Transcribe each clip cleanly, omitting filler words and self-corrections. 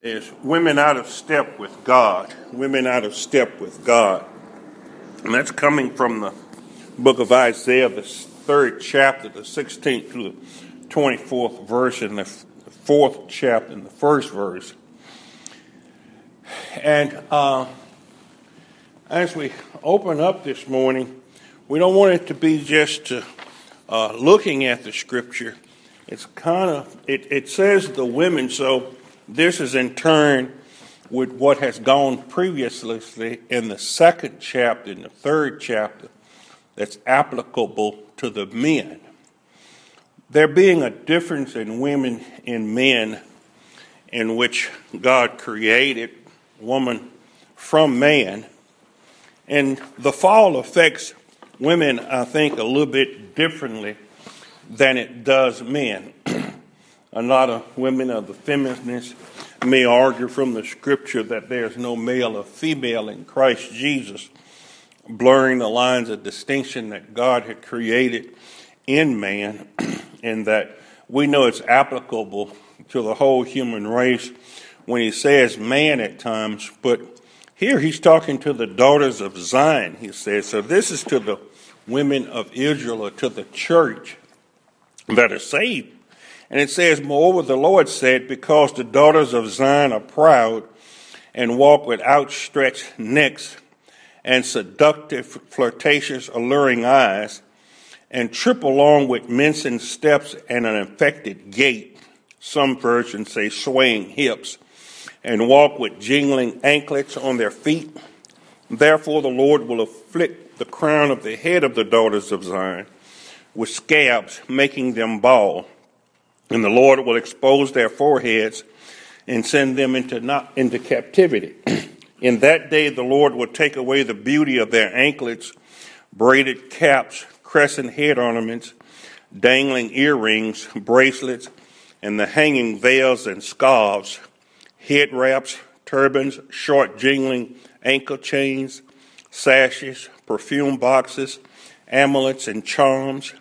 Is women out of step with God. Women out of step with God. And that's coming from the book of Isaiah, the 3rd chapter, the 16th through the 24th verse, and the 4th chapter, and the 1st verse. And as we open up this morning, we don't want it to be just looking at the scripture. It's it says the women, so this is in turn with what has gone previously in the 2nd chapter and the 3rd chapter that's applicable to the men. There being a difference in women and men in which God created woman from man, and the fall affects women, I think, a little bit differently than it does men. A lot of women of the feminists may argue from the scripture that there's no male or female in Christ Jesus, blurring the lines of distinction that God had created in man, and that we know it's applicable to the whole human race when he says man at times. But here he's talking to the daughters of Zion, he says. So this is to the women of Israel, or to the church that are saved. And it says, moreover, the Lord said, because the daughters of Zion are proud and walk with outstretched necks and seductive, flirtatious, alluring eyes, and trip along with mincing steps and an affected gait, some versions say swaying hips, and walk with jingling anklets on their feet. Therefore the Lord will afflict the crown of the head of the daughters of Zion with scabs, making them bald. And the Lord will expose their foreheads and send them into captivity. In that day the Lord will take away the beauty of their anklets, braided caps, crescent head ornaments, dangling earrings, bracelets, and the hanging veils and scarves, head wraps, turbans, short jingling ankle chains, sashes, perfume boxes, amulets and charms,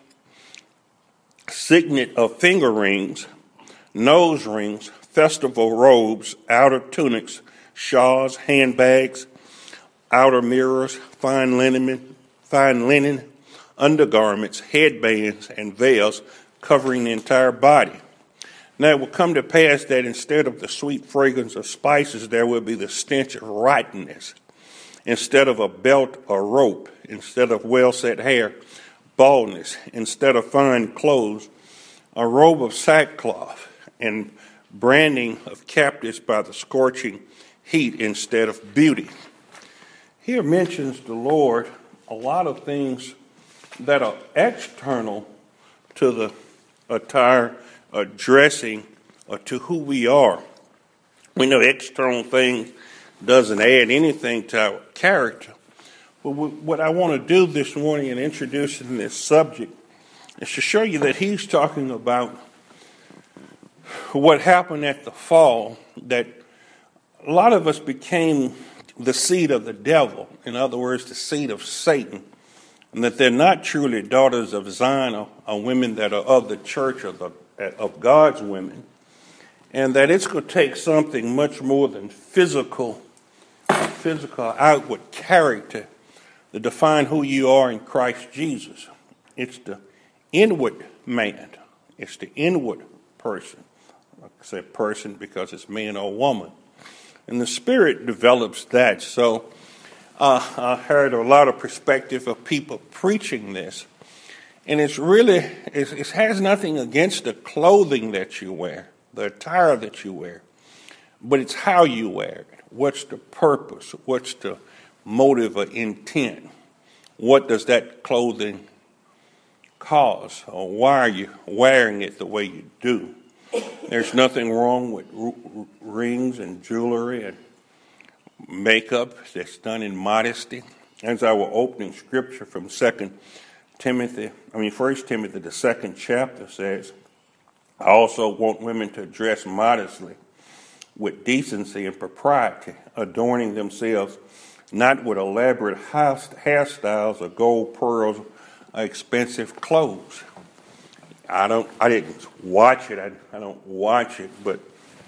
signet of finger rings, nose rings, festival robes, outer tunics, shawls, handbags, outer mirrors, fine linen, undergarments, headbands, and veils covering the entire body. Now it will come to pass that instead of the sweet fragrance of spices, there will be the stench of rottenness. Instead of a belt or rope, instead of well-set hair, baldness, instead of fine clothes, a robe of sackcloth, and branding of captives by the scorching heat instead of beauty. Here mentions the Lord a lot of things that are external to the attire, dressing, or to who we are. We know external things doesn't add anything to our character. But what I want to do this morning in introducing this subject is to show you that he's talking about what happened at the fall, that a lot of us became the seed of the devil, in other words, the seed of Satan, and that they're not truly daughters of Zion or women that are of the church of God's women, and that it's going to take something much more than physical outward character to define who you are in Christ Jesus. It's the inward man. It's the inward person. I say person because it's man or woman. And the Spirit develops that. So I heard a lot of perspective of people preaching this. And it has nothing against the clothing that you wear, the attire that you wear, but it's how you wear it. What's the purpose? What's the motive or intent? What does that clothing cause? Or why are you wearing it the way you do? There's nothing wrong with rings and jewelry and makeup that's done in modesty. As our opening scripture from 1 Timothy, the 2nd chapter says, I also want women to dress modestly, with decency and propriety, adorning themselves not with elaborate hairstyles or gold pearls or expensive clothes. I didn't watch it. I don't watch it, but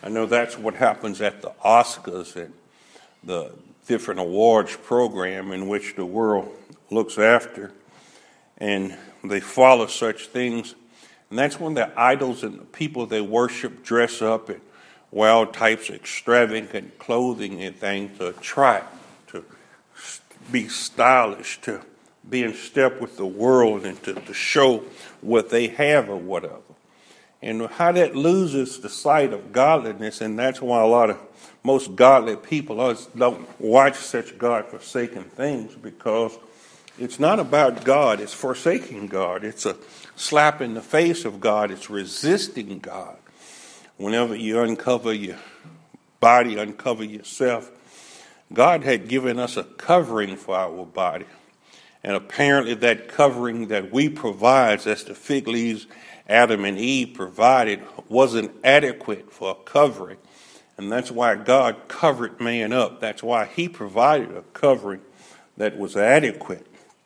I know that's what happens at the Oscars and the different awards program in which the world looks after, and they follow such things. And that's when the idols and the people they worship dress up in wild types of extravagant clothing and things to attract, to be stylish, to be in step with the world, and to show what they have or whatever. And how that loses the sight of godliness, and that's why most godly people don't watch such God-forsaken things, because it's not about God, it's forsaking God. It's a slap in the face of God, it's resisting God. Whenever you uncover your body, uncover yourself, God had given us a covering for our body. And apparently that covering that we provide, as the fig leaves Adam and Eve provided, wasn't adequate for a covering. And that's why God covered man up. That's why he provided a covering that was adequate.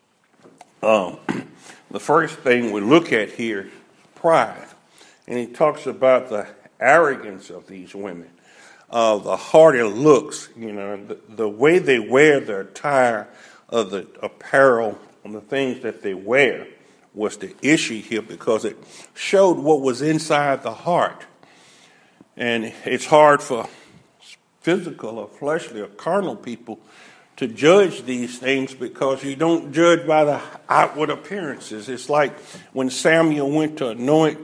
The first thing we look at here is pride. And he talks about the arrogance of these women, the haughty looks, the way they wear their attire, of the apparel and the things that they wear was the issue here, because it showed what was inside the heart. And it's hard for physical or fleshly or carnal people to judge these things, because you don't judge by the outward appearances. It's like when Samuel went to anoint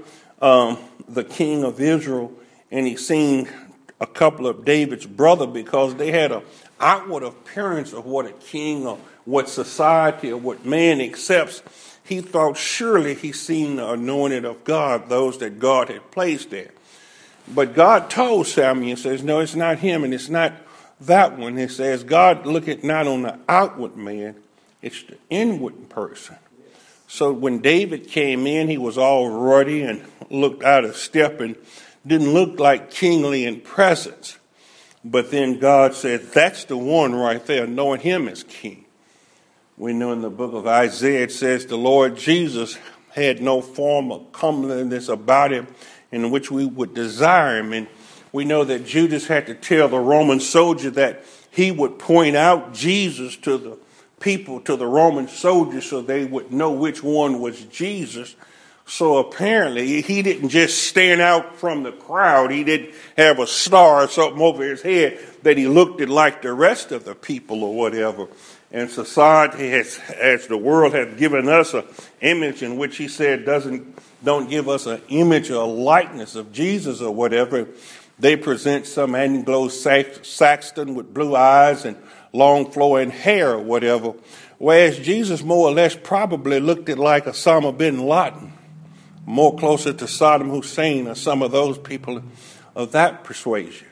the king of Israel, and he seen a couple of David's brother, because they had an outward appearance of what a king or what society or what man accepts. He thought surely he seen the anointed of God, those that God had placed there. But God told Samuel, says, no, it's not him, and it's not that one. He says, God looketh not on the outward man, it's the inward person. So when David came in, he was all ruddy and looked out of step and didn't look like kingly in presence. But then God said, that's the one right there, knowing him as king. We know in the book of Isaiah, it says the Lord Jesus had no form of comeliness about him in which we would desire him. And we know that Judas had to tell the Roman soldier that he would point out Jesus to the people, to the Roman soldiers, so they would know which one was Jesus. So apparently he didn't just stand out from the crowd. He didn't have a star or something over his head that he looked at like the rest of the people or whatever. And society has, as the world has given us an image in which he said don't give us an image or a likeness of Jesus or whatever. They present some Anglo-Saxon with blue eyes and long flowing hair or whatever. Whereas Jesus more or less probably looked at like Osama bin Laden, more closer to Saddam Hussein or some of those people of that persuasion.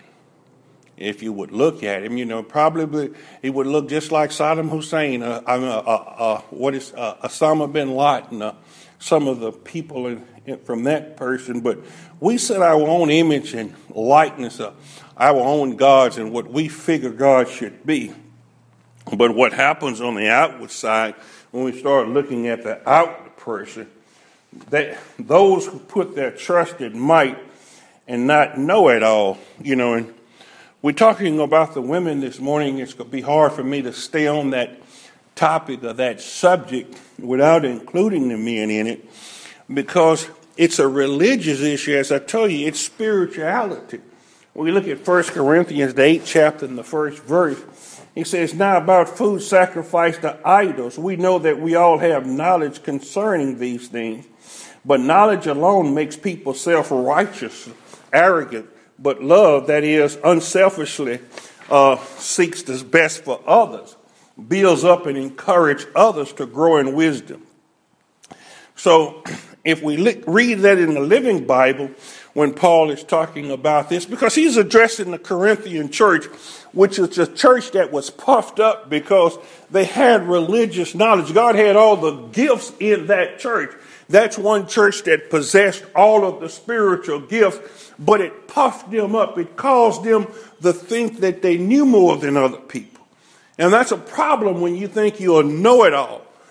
If you would look at him, probably he would look just like Saddam Hussein, Osama bin Laden, some of the people from that person. But we set our own image and likeness of our own gods and what we figure God should be. But what happens on the outward side, when we start looking at the outward person, that those who put their trust in might and not know it all, and we're talking about the women this morning. It's going to be hard for me to stay on that topic or that subject without including the men in it, because it's a religious issue. As I told you, it's spirituality. When we look at 1 Corinthians, the 8th chapter and the 1st verse, he says, now about food sacrificed to idols, we know that we all have knowledge concerning these things, but knowledge alone makes people self-righteous, arrogant. But love, that is, unselfishly seeks the best for others, builds up and encourages others to grow in wisdom. So if we read that in the Living Bible, when Paul is talking about this, because he's addressing the Corinthian church, which is a church that was puffed up because they had religious knowledge. God had all the gifts in that church. That's one church that possessed all of the spiritual gifts, but it puffed them up. It caused them to think that they knew more than other people. And that's a problem when you think you'll know it all.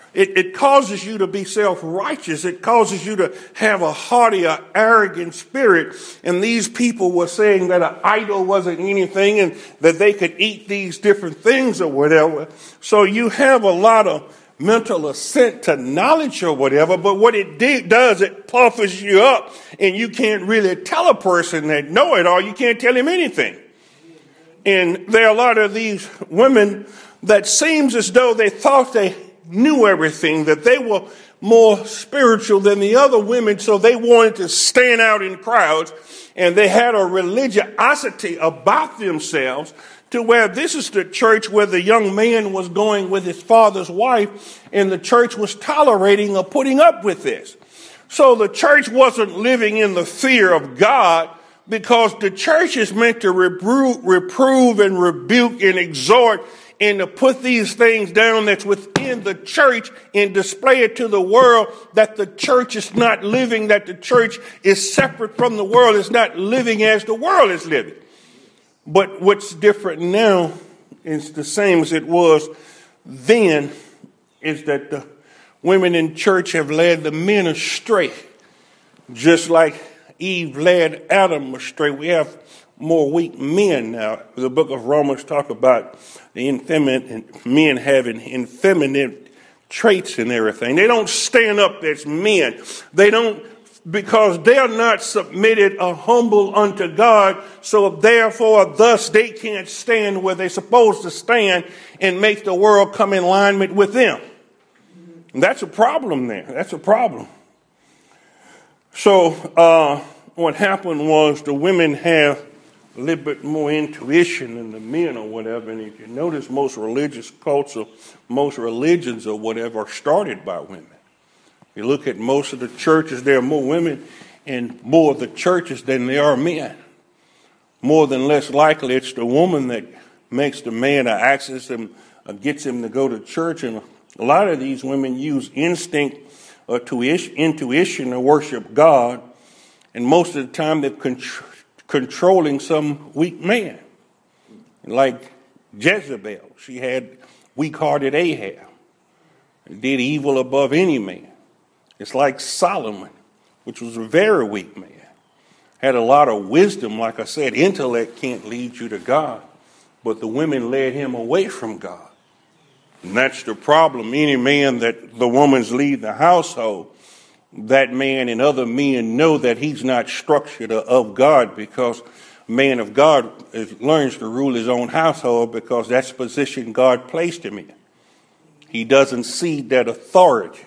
It causes you to be self-righteous. It causes you to have a haughty or arrogant spirit. And these people were saying that an idol wasn't anything and that they could eat these different things or whatever. So you have a lot of mental assent to knowledge or whatever, but what it does, it puffs you up, and you can't really tell a person that know it all. You can't tell him anything. And there are a lot of these women that seems as though they thought they knew everything, that they were more spiritual than the other women, so they wanted to stand out in crowds, and they had a religiosity about themselves to where this is the church where the young man was going with his father's wife, and the church was tolerating or putting up with this. So the church wasn't living in the fear of God, because the church is meant to reprove and rebuke and exhort and to put these things down that's within the church and display it to the world that the church is not living, that the church is separate from the world, is not living as the world is living. But what's different now is the same as it was then, is that the women in church have led the men astray, just like Eve led Adam astray. We have more weak men now. The book of Romans talk about the effeminate men having effeminate traits and everything. They don't stand up as men. They don't, because they're not submitted or humble unto God. So therefore, thus they can't stand where they're supposed to stand and make the world come in alignment with them. And that's a problem there. That's a problem. So what happened was the women have a little bit more intuition than the men or whatever. And if you notice, most religious cults or most religions or whatever are started by women. If you look at most of the churches, there are more women in more of the churches than there are men. More than less likely, it's the woman that makes the man or access him, or gets him to go to church. And a lot of these women use instinct or intuition to worship God. And most of the time, they're controlling some weak man. Like Jezebel, she had weak-hearted Ahab. Did evil above any man. It's like Solomon, which was a very weak man. Had a lot of wisdom. Like I said, intellect can't lead you to God. But the women led him away from God. And that's the problem. Any man that the woman's lead the household, that man and other men know that he's not structured of God, because a man of God learns to rule his own household, because that's the position God placed him in. He doesn't cede that authority.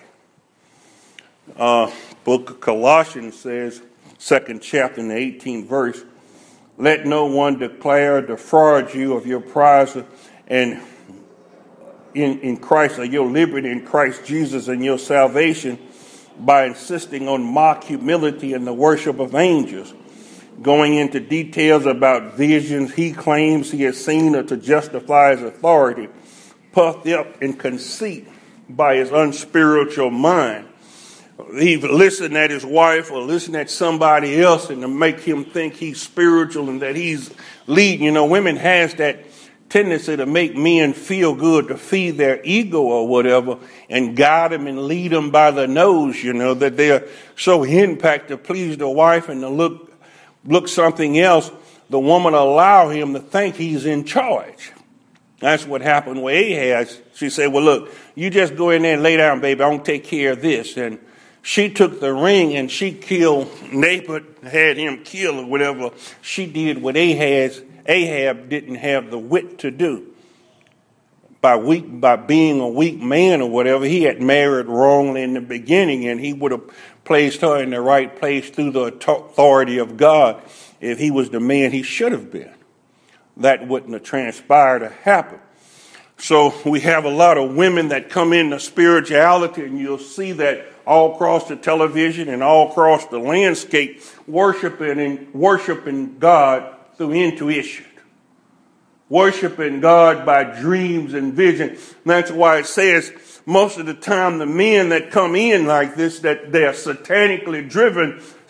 Book of Colossians says, 2nd chapter in the 18th verse, let no one defraud you of your prize and in Christ, or your liberty in Christ Jesus and your salvation, by insisting on mock humility and the worship of angels, going into details about visions he claims he has seen, or to justify his authority, puffed up in conceit by his unspiritual mind. He listen at his wife or listen at somebody else and to make him think he's spiritual and that he's leading. You know, women has that tendency to make men feel good, to feed their ego or whatever, and guide them and lead them by the nose, you know, that they're so henpecked to please the wife and to look something else. The woman allow him to think he's in charge. That's what happened with Ahaz. She said, well, look, you just go in there and lay down, baby. I won't take care of this. And she took the ring and she killed Naboth, had him killed or whatever she did with Ahaz. Ahab didn't have the wit to do. By being a weak man or whatever, he had married wrongly in the beginning, and he would have placed her in the right place through the authority of God if he was the man he should have been. That wouldn't have transpired to happen. So we have a lot of women that come into spirituality, and you'll see that all across the television and all across the landscape, worshiping God through intuition. Worshiping God by dreams and vision. That's why it says most of the time the men that come in like this, that they're satanically driven,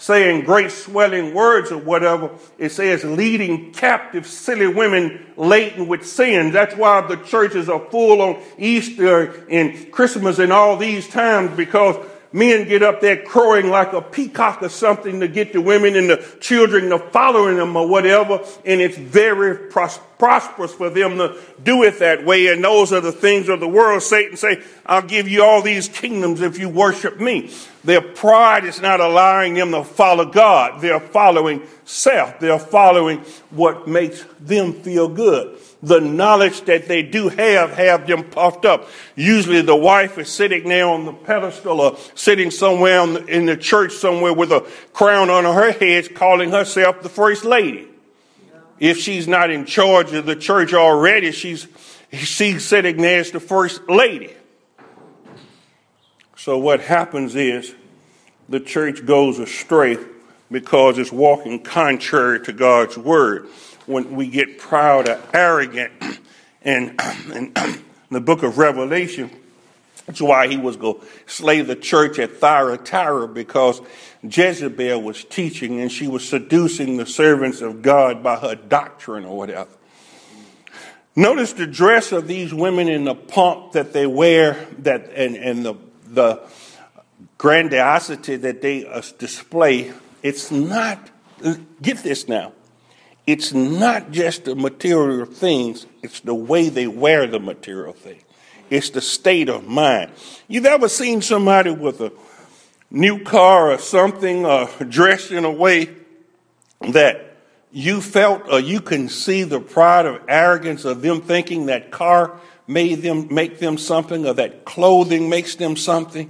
saying great swelling words or whatever. It says leading captive silly women laden with sin. That's why the churches are full on Easter and Christmas and all these times, because men get up there crowing like a peacock or something to get the women and the children to following them or whatever. And it's very prosperous for them to do it that way. And those are the things of the world. Satan say, I'll give you all these kingdoms if you worship me. Their pride is not allowing them to follow God. They're following self. They're following what makes them feel good. The knowledge that they do have them puffed up. Usually the wife is sitting there on the pedestal or sitting somewhere in the church somewhere with a crown on her head, calling herself the first lady. If she's not in charge of the church already, she's sitting there as the first lady. So what happens is the church goes astray because it's walking contrary to God's word. When we get proud or arrogant, and the book of Revelation, that's why he was going to slay the church at Thyatira, because Jezebel was teaching and she was seducing the servants of God by her doctrine or whatever. Notice the dress of these women and the pomp that they wear, that and the grandiosity that they display. It's not, get this now, it's not just the material things, it's the way they wear the material thing. It's the state of mind. You've ever seen somebody with a new car or something, dressed in a way that you felt, or you can see the pride of arrogance of them thinking that car make them something, or that clothing makes them something?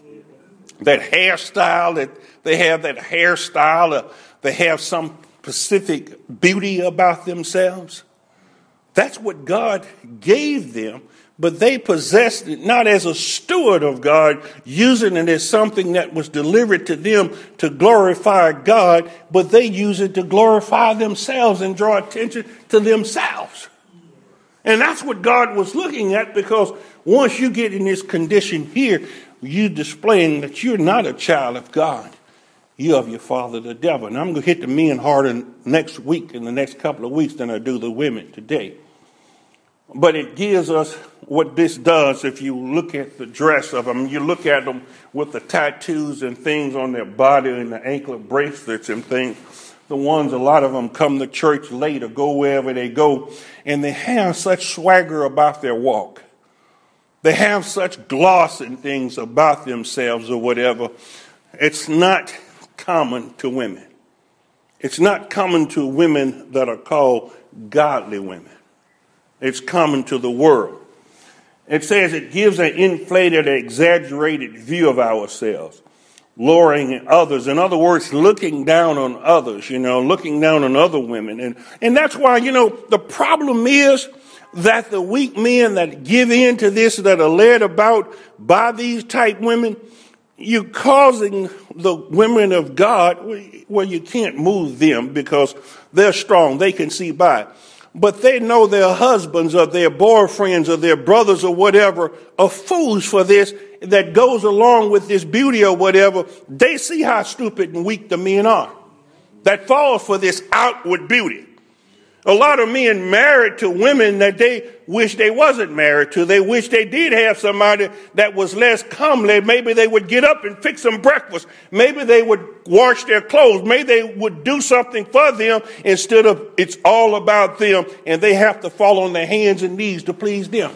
That hairstyle, that they have that hairstyle, or they have some specific beauty about themselves. That's what God gave them, but they possessed it not as a steward of God, using it as something that was delivered to them to glorify God, but they use it to glorify themselves and draw attention to themselves. And that's what God was looking at, because once you get in this condition here, you're displaying that you're not a child of God. You of your father, the devil. And I'm going to hit the men harder next week, in the next couple of weeks, than I do the women today. But it gives us what this does. If you look at the dress of them, you look at them with the tattoos and things on their body and the anklet bracelets and things. The ones, a lot of them come to church late or go wherever they go, and they have such swagger about their walk. They have such gloss and things about themselves or whatever. It's not common to women. It's not common to women that are called godly women. It's common to the world. It says it gives an inflated, exaggerated view of ourselves, lowering others. In other words, looking down on others, looking down on other women. And that's why, the problem is that the weak men that give in to this, that are led about by these type women, you're causing the women of God, well, you can't move them because they're strong. They can see by. But they know their husbands or their boyfriends or their brothers or whatever are fools for this, that goes along with this beauty or whatever. They see how stupid and weak the men are that fall for this outward beauty. A lot of men married to women that they wish they wasn't married to. They wish they did have somebody that was less comely. Maybe they would get up and fix them breakfast. Maybe they would wash their clothes. Maybe they would do something for them instead of it's all about them and they have to fall on their hands and knees to please them.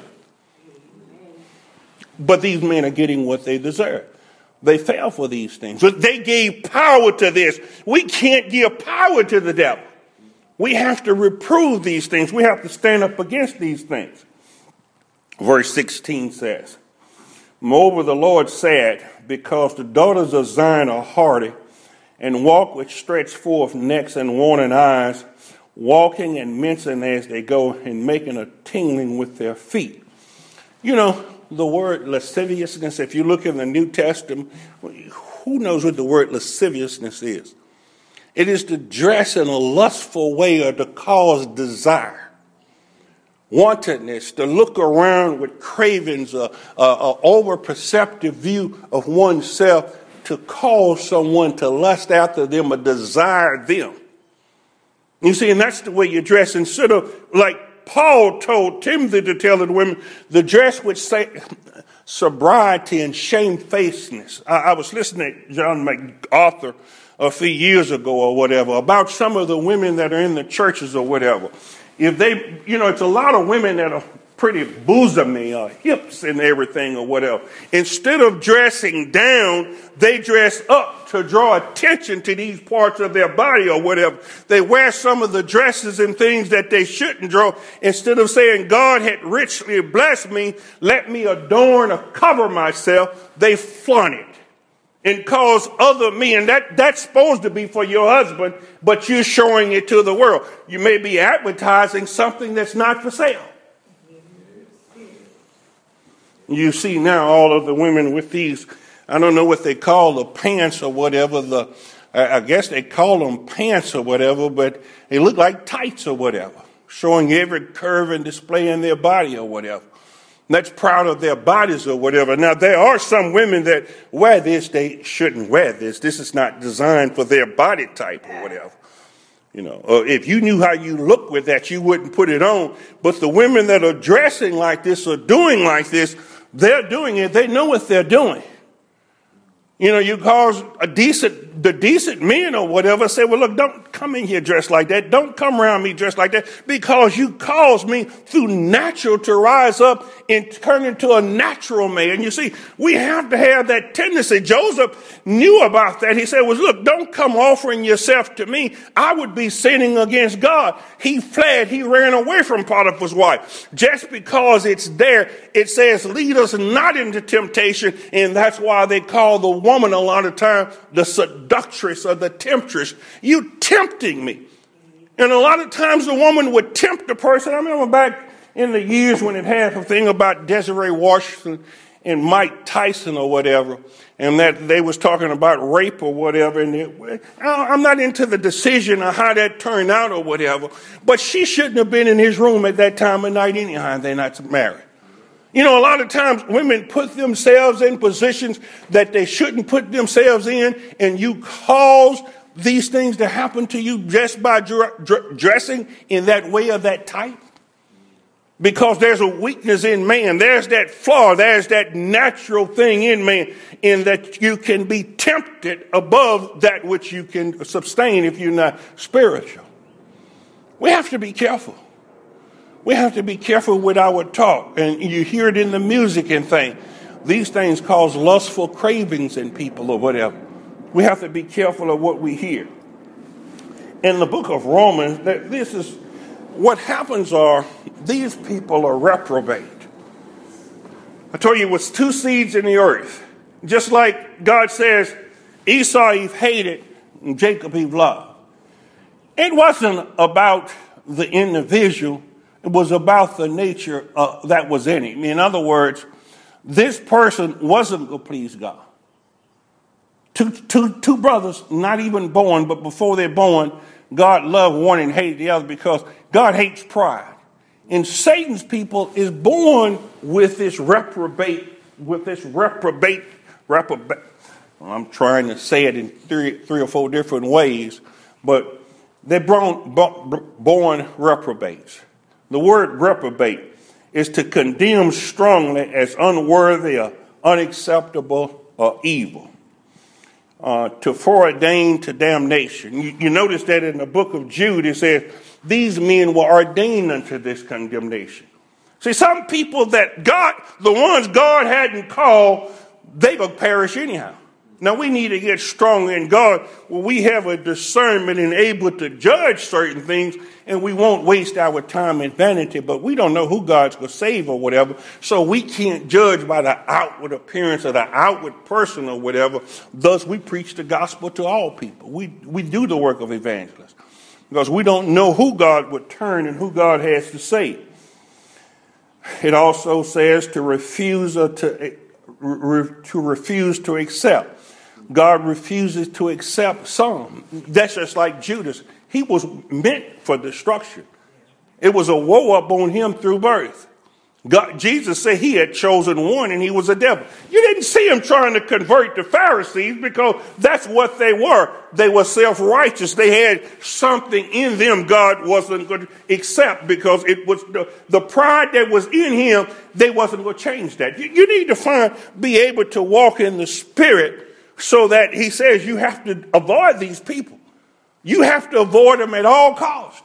But these men are getting what they deserve. They fell for these things. But they gave power to this. We can't give power to the devil. We have to reprove these things. We have to stand up against these things. Verse 16 says, moreover, the Lord said, because the daughters of Zion are hardy and walk with stretched forth necks and waning eyes, walking and mincing as they go and making a tingling with their feet. The word lasciviousness, if you look in the New Testament, who knows what the word lasciviousness is? It is to dress in a lustful way or to cause desire, wantonness, to look around with cravings, a over-perceptive view of oneself to cause someone to lust after them or desire them. You see, and that's the way you dress. Instead of, like Paul told Timothy to tell the women, the dress which say sobriety and shamefacedness. I was listening to John MacArthur a few years ago or whatever about some of the women that are in the churches or whatever. If they, it's a lot of women that are pretty bosomy or hips and everything or whatever. Instead of dressing down, they dress up to draw attention to these parts of their body or whatever. They wear some of the dresses and things that they shouldn't draw. Instead of saying, God had richly blessed me, let me adorn or cover myself, they flaunt it and cause other men. That's supposed to be for your husband, but you're showing it to the world. You may be advertising something that's not for sale. You see now all of the women with these, I don't know what they call the pants or whatever, I guess they call them pants or whatever, but they look like tights or whatever, showing every curve and displaying their body or whatever. That's proud of their bodies or whatever. Now, there are some women that wear this. They shouldn't wear this. This is not designed for their body type or whatever. If you knew how you look with that, you wouldn't put it on. But the women that are dressing like this or doing like this, they're doing it. They know what they're doing. You cause the decent men or whatever say, well, look, don't come in here dressed like that. Don't come around me dressed like that, because you caused me through natural to rise up and turn into a natural man. You see, we have to have that tendency. Joseph knew about that. He said, well, look, don't come offering yourself to me. I would be sinning against God. He fled. He ran away from Potiphar's wife. Just because it's there, it says, lead us not into temptation. And that's why they call the woman a lot of times the seductress or the temptress. You tempting me. And a lot of times the woman would tempt the person. I remember back in the years when it had a thing about Desiree Washington and Mike Tyson or whatever, and that they was talking about rape or whatever. And I'm not into the decision of how that turned out or whatever, but she shouldn't have been in his room at that time of night anyhow. They're not married. A lot of times women put themselves in positions that they shouldn't put themselves in, and you cause these things to happen to you just by dressing in that way or that type. Because there's a weakness in man. There's that flaw. There's that natural thing in man, in that you can be tempted above that which you can sustain if you're not spiritual. We have to be careful. We have to be careful with our talk. And you hear it in the music and things. These things cause lustful cravings in people or whatever. We have to be careful of what we hear. In the book of Romans, this is what happens are these people are reprobate. I told you it was two seeds in the earth. Just like God says, Esau Eve hated and Jacob Eve loved. It wasn't about the individual. It was about the nature that was in him. In other words, this person wasn't going to please God. Two brothers, not even born, but before they're born, God loved one and hated the other, because God hates pride. And Satan's people is born with this reprobate. I'm trying to say it in three or four different ways, but they're born reprobates. The word reprobate is to condemn strongly as unworthy or unacceptable or evil. To foreordain to damnation. You notice that in the book of Jude, it says, these men were ordained unto this condemnation. See, some people that God, the ones God hadn't called, they will perish anyhow. Now, we need to get strong in God where we have a discernment and able to judge certain things, and we won't waste our time in vanity, but we don't know who God's going to save or whatever, so we can't judge by the outward appearance of the outward person or whatever. Thus, we preach the gospel to all people. We do the work of evangelists because we don't know who God would turn and who God has to save. It also says to refuse to accept. God refuses to accept some. That's just like Judas. He was meant for destruction. It was a woe up on him through birth. Jesus said he had chosen one and he was a devil. You didn't see him trying to convert the Pharisees because that's what they were. They were self-righteous. They had something in them God wasn't going to accept because it was the pride that was in him. They wasn't going to change that. You need to be able to walk in the Spirit so that he says you have to avoid these people. You have to avoid them at all costs.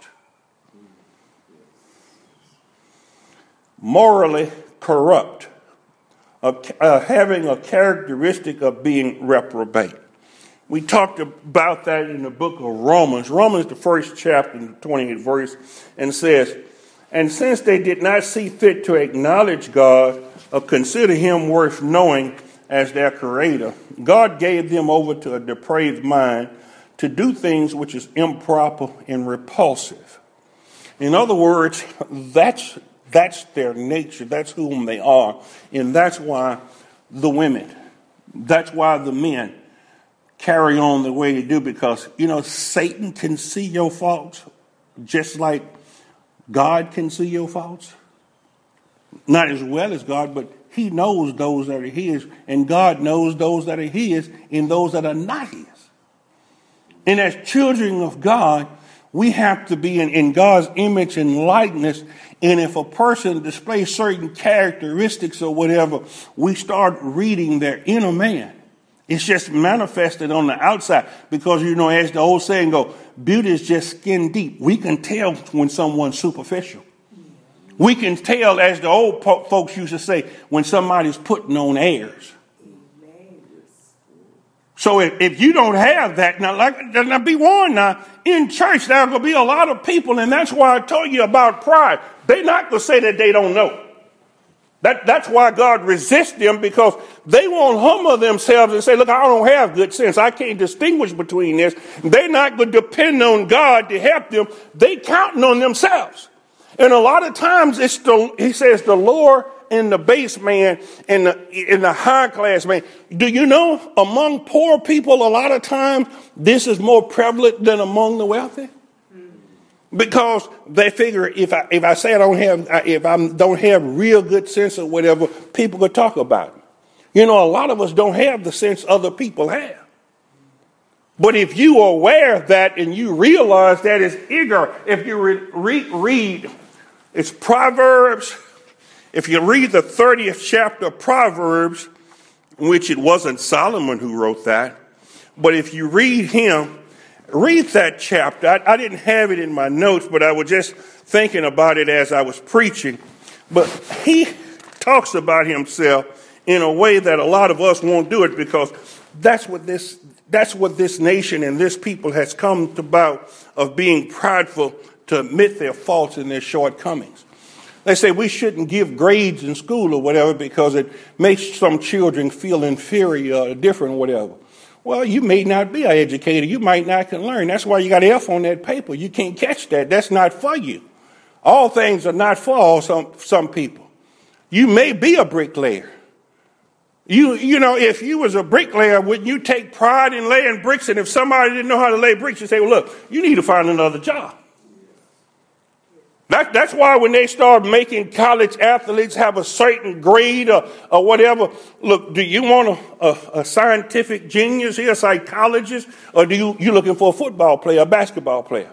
Morally corrupt, having a characteristic of being reprobate. We talked about that in the book of Romans. Romans, the first chapter, the 28th verse, and says, "And since they did not see fit to acknowledge God or consider him worth knowing as their creator, God gave them over to a depraved mind to do things which is improper and repulsive." In other words, that's their nature. That's whom they are. And that's why the women, that's why the men carry on the way they do, because, Satan can see your faults just like God can see your faults. Not as well as God, but he knows those that are his, and God knows those that are his and those that are not his. And as children of God, we have to be in God's image and likeness. And if a person displays certain characteristics or whatever, we start reading their inner man. It's just manifested on the outside because, as the old saying goes, beauty is just skin deep. We can tell when someone's superficial. We can tell, as the old folks used to say, when somebody's putting on airs. So if you don't have that, now be warned now, in church there are going to be a lot of people, and that's why I told you about pride. They're not going to say that they don't know. That's why God resists them, because they won't humble themselves and say, look, I don't have good sense. I can't distinguish between this. They're not going to depend on God to help them. They counting on themselves. And a lot of times he says the lower and the base man and the high class man. Do you know among poor people a lot of times this is more prevalent than among the wealthy? Because they figure if I say if I don't have real good sense or whatever, people could talk about it. A lot of us don't have the sense other people have. But if you are aware of that and you realize that it's ignorant, if you read, it's Proverbs. If you read the 30th chapter of Proverbs, which it wasn't Solomon who wrote that, but if you read that chapter. I didn't have it in my notes, but I was just thinking about it as I was preaching. But he talks about himself in a way that a lot of us won't do it, because that's what this nation and this people has come about, of being prideful to admit their faults and their shortcomings. They say we shouldn't give grades in school or whatever because it makes some children feel inferior or different or whatever. Well, you may not be an educator. You might not can learn. That's why you got an F on that paper. You can't catch that. That's not for you. All things are not for all some people. You may be a bricklayer. If you was a bricklayer, wouldn't you take pride in laying bricks? And if somebody didn't know how to lay bricks, you say, well, look, you need to find another job. That's why when they start making college athletes have a certain grade or whatever, look, do you want a scientific genius here, a psychologist, or you looking for a football player, a basketball player?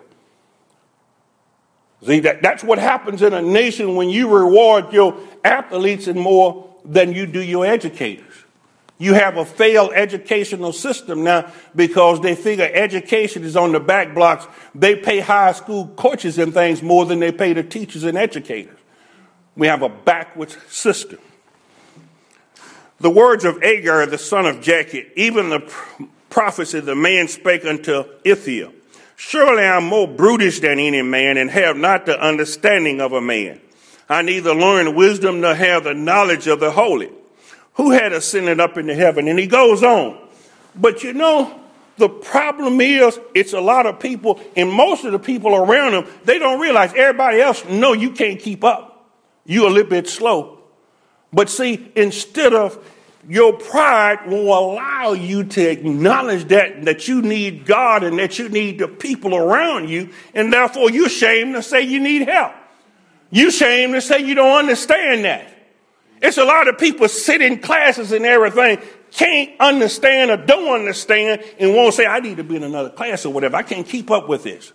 See, that's what happens in a nation when you reward your athletes in more than you do your educators. You have a failed educational system now because they figure education is on the back blocks. They pay high school coaches and things more than they pay the teachers and educators. We have a backwards system. The words of Agar, the son of Jacob, even the prophecy the man spake unto Ithiel. Surely I am more brutish than any man, and have not the understanding of a man. I neither learn wisdom nor have the knowledge of the holy. Who had ascended up into heaven? And he goes on. But the problem is, it's a lot of people, and most of the people around them, they don't realize everybody else know you can't keep up. You're a little bit slow. But see, instead of your pride will allow you to acknowledge that you need God and that you need the people around you, and therefore you're ashamed to say you need help. You shame to say you don't understand that. It's a lot of people sit in classes and everything, can't understand or don't understand, and won't say, I need to be in another class or whatever. I can't keep up with this.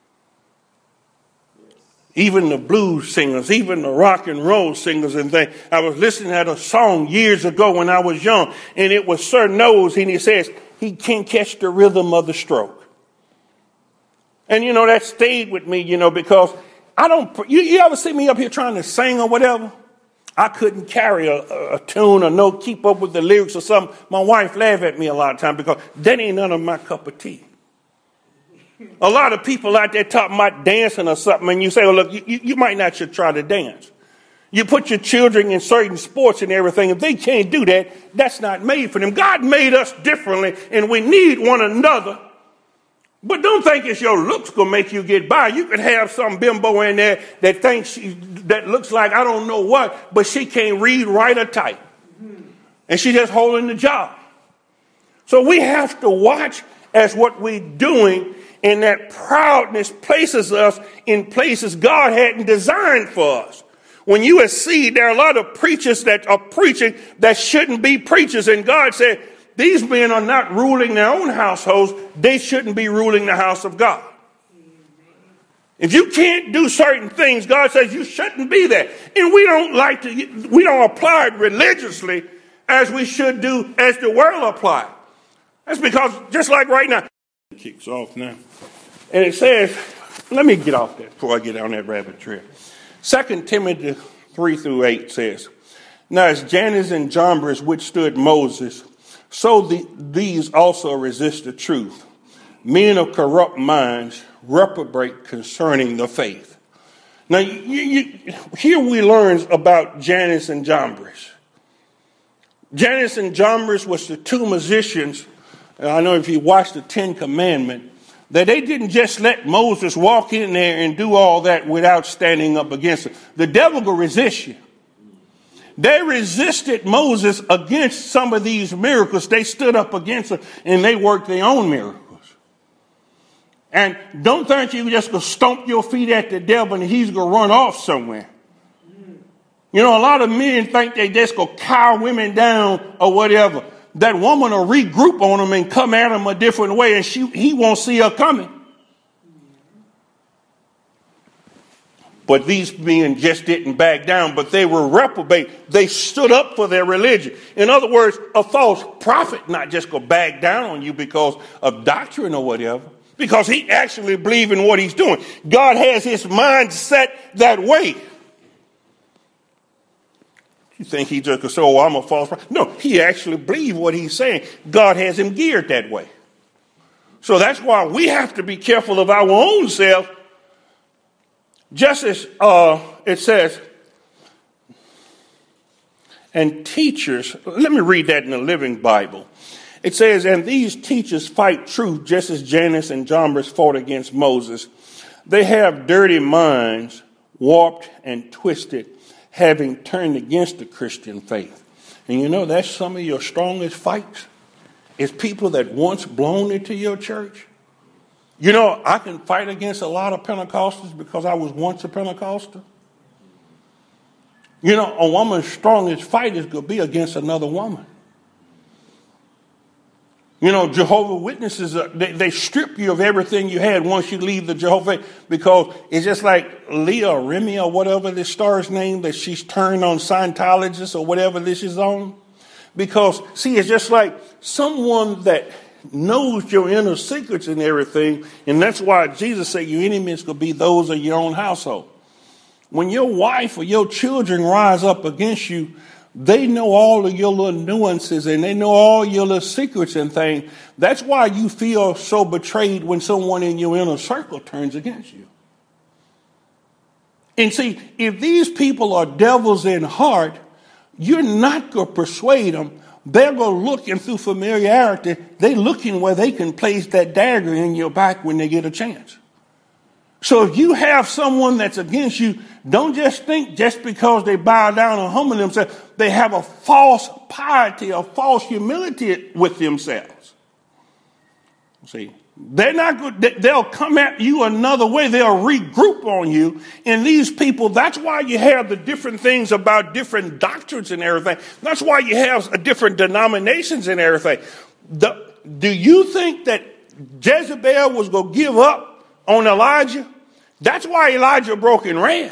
Even the blues singers, even the rock and roll singers and things. I was listening to a song years ago when I was young, and it was Sir Nose, and he says, he can't catch the rhythm of the stroke. And, that stayed with me, because I don't, you ever see me up here trying to sing or whatever? I couldn't carry a tune or no keep up with the lyrics or something. My wife laughed at me a lot of times because that ain't none of my cup of tea. A lot of people out there talking about dancing or something, and you say, well, look, you might not should try to dance. You put your children in certain sports and everything. If they can't do that, that's not made for them. God made us differently, and we need one another. But don't think it's your looks going to make you get by. You could have some bimbo in there that thinks that looks like I don't know what, but she can't read, write, or type. And she's just holding the job. So we have to watch as what we're doing, and that proudness places us in places God hadn't designed for us. When you see there are a lot of preachers that are preaching that shouldn't be preachers, and God said, these men are not ruling their own households. They shouldn't be ruling the house of God. If you can't do certain things, God says you shouldn't be there. And we don't apply it religiously as we should do, as the world applies. That's because just like right now, it kicks off now. And it says, let me get off that before I get on that rabbit trail. 2 Timothy 3-8 says, now as Jannes and Jambres withstood Moses, so these also resist the truth. Men of corrupt minds reprobate concerning the faith. Now, here we learn about Jannes and Jambres. Jannes and Jambres was the two musicians. I know if you watch the Ten Commandments, that they didn't just let Moses walk in there and do all that without standing up against it. The devil will resist you. They resisted Moses against some of these miracles. They stood up against it and they worked their own miracles. And don't think you just going to stomp your feet at the devil and he's going to run off somewhere. A lot of men think they just go cow women down or whatever. That woman will regroup on them and come at them a different way, and he won't see her coming. But these men just didn't back down, but they were reprobate. They stood up for their religion. In other words, a false prophet not just go back down on you because of doctrine or whatever, because he actually believes in what he's doing. God has his mind set that way. You think he just goes, oh, I'm a false prophet? No, he actually believes what he's saying. God has him geared that way. So that's why we have to be careful of our own self. Just as it says, and teachers, let me read that in the Living Bible. It says, and these teachers fight truth just as Jannes and Jambres fought against Moses. They have dirty minds, warped and twisted, having turned against the Christian faith. And that's some of your strongest fights is people that once blown into your church. I can fight against a lot of Pentecostals because I was once a Pentecostal. A woman's strongest fight is going to be against another woman. Jehovah's Witnesses, they strip you of everything you had once you leave the Jehovah, because it's just like Leah or Remy or whatever this star's name that she's turned on Scientologists or whatever this is on. Because, see, it's just like someone that knows your inner secrets and everything, and that's why Jesus said your enemies could be those of your own household. When your wife or your children rise up against you, they know all of your little nuances and they know all your little secrets and things. That's why you feel so betrayed when someone in your inner circle turns against you. And see, if these people are devils in heart, you're not going to persuade them. They're going to look, and through familiarity, they're looking where they can place that dagger in your back when they get a chance. So if you have someone that's against you, don't just think just because they bow down and humble themselves, they have a false piety, a false humility with themselves. See, They're not good. They'll come at you another way. They'll regroup on you. And these people, that's why you have the different things about different doctrines and everything. That's why you have different denominations and everything. Do you think that Jezebel was going to give up on Elijah? That's why Elijah broke and ran.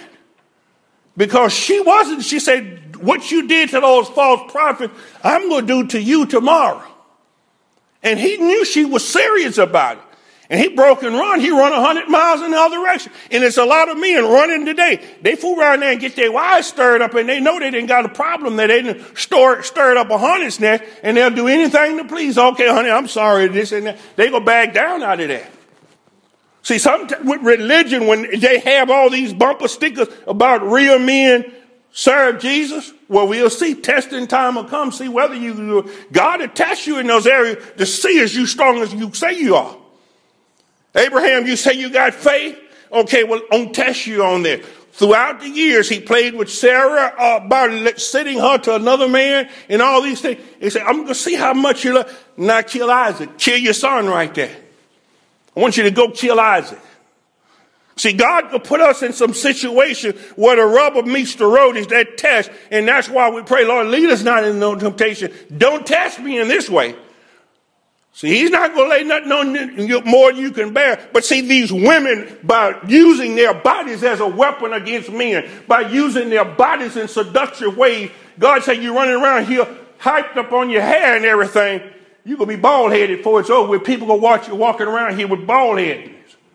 Because she wasn't. She said, what you did to those false prophets, I'm going to do to you tomorrow. And he knew she was serious about it. And he broke and run. He run 100 miles in the other direction. And it's a lot of men running today. They fool around there and get their wives stirred up, and they know they didn't got a problem. That they didn't stirred up a hornet's nest, and they'll do anything to please. Okay, honey, I'm sorry, this and that. They go back down out of that. See, sometimes with religion, when they have all these bumper stickers about real men serve Jesus, well, we'll see. Testing time will come. See whether God will test you in those areas to see as you strong as you say you are. Abraham, you say you got faith? Okay, well, I'll test you on that. Throughout the years, he played with Sarah about sending her to another man and all these things. He said, I'm going to see how much you love. Not kill Isaac. Kill your son right there. I want you to go kill Isaac. See, God will put us in some situation where the rubber meets the road is that test. And that's why we pray, Lord, lead us not into no temptation. Don't test me in this way. See, he's not going to lay nothing on you more than you can bear. But see, these women, by using their bodies as a weapon against men, by using their bodies in seductive ways, God said you're running around here hyped up on your hair and everything. You're going to be bald-headed before it's over with. People going to watch you walking around here with bald heads.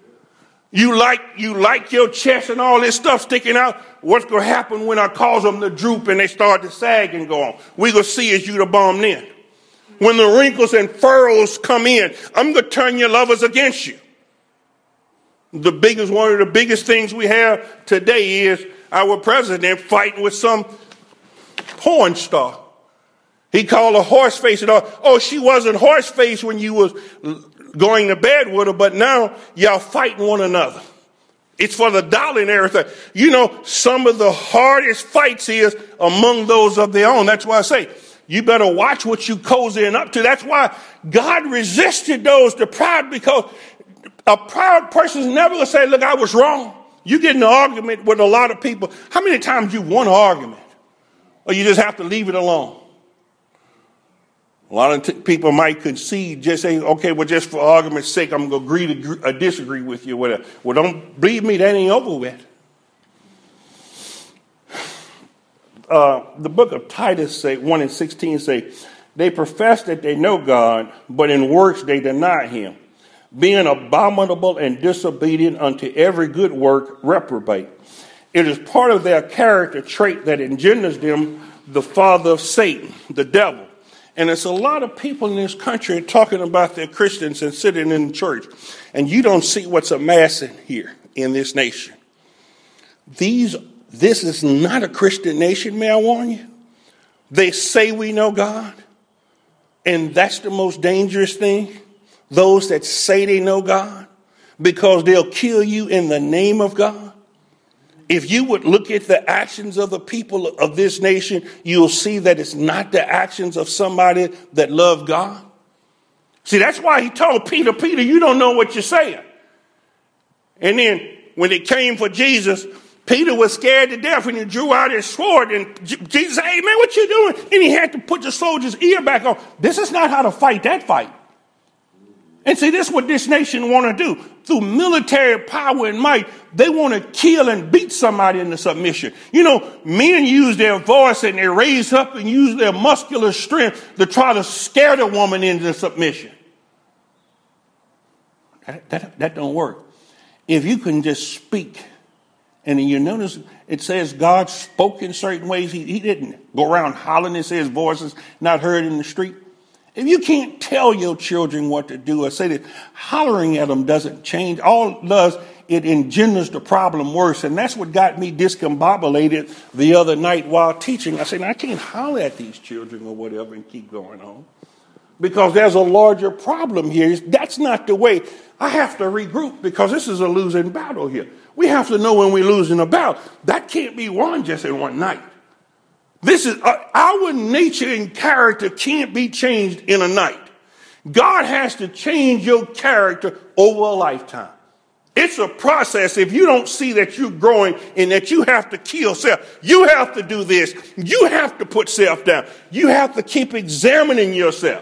You like your chest and all this stuff sticking out. What's going to happen when I cause them to droop and they start to sag and go on? We're going to see as you the bomb then. When the wrinkles and furrows come in, I'm going to turn your lovers against you. One of the biggest things we have today is our president fighting with some porn star. He called her horse face and all. Oh, she wasn't horse face when you was going to bed with her, but now y'all fighting one another. It's for the dollar and everything. You know, some of the hardest fights is among those of their own. That's why I say, you better watch what you cozying up to. That's why God resisted the proud, because a proud person is never going to say, look, I was wrong. You get in an argument with a lot of people. How many times you won an argument? Or you just have to leave it alone? A lot of people might concede, just say, okay, well, just for argument's sake, I'm going to agree to disagree with you. Whatever. Well, don't believe me, that ain't over with. The book of Titus 1:16 say, they profess that they know God, but in works they deny him, being abominable and disobedient unto every good work reprobate. It is part of their character trait that engenders them the father of Satan, the devil. And it's a lot of people in this country talking about their Christians and sitting in church. And you don't see what's amassing here in this nation. This is not a Christian nation, may I warn you. They say we know God. And that's the most dangerous thing. Those that say they know God. Because they'll kill you in the name of God. If you would look at the actions of the people of this nation, you'll see that it's not the actions of somebody that loved God. See, that's why he told Peter, you don't know what you're saying. And then when it came for Jesus, Peter was scared to death when he drew out his sword. And Jesus said, hey, man, what you doing? And he had to put the soldier's ear back on. This is not how to fight that fight. And see, this is what this nation want to do. Through military power and might, they want to kill and beat somebody into submission. You know, men use their voice and they raise up and use their muscular strength to try to scare the woman into submission. That don't work. If you can just speak, and then you notice it says God spoke in certain ways. He didn't go around hollering and say his voice is not heard in the street. If you can't tell your children what to do or say that hollering at them doesn't change, all it does, it engenders the problem worse. And that's what got me discombobulated the other night while teaching. I said, I can't holler at these children or whatever and keep going on. Because there's a larger problem here. That's not the way. I have to regroup because this is a losing battle here. We have to know when we're losing a battle. That can't be won just in one night. This is our nature and character can't be changed in a night. God has to change your character over a lifetime. It's a process. If you don't see that you're growing and that you have to kill self, you have to do this. You have to put self down. You have to keep examining yourself.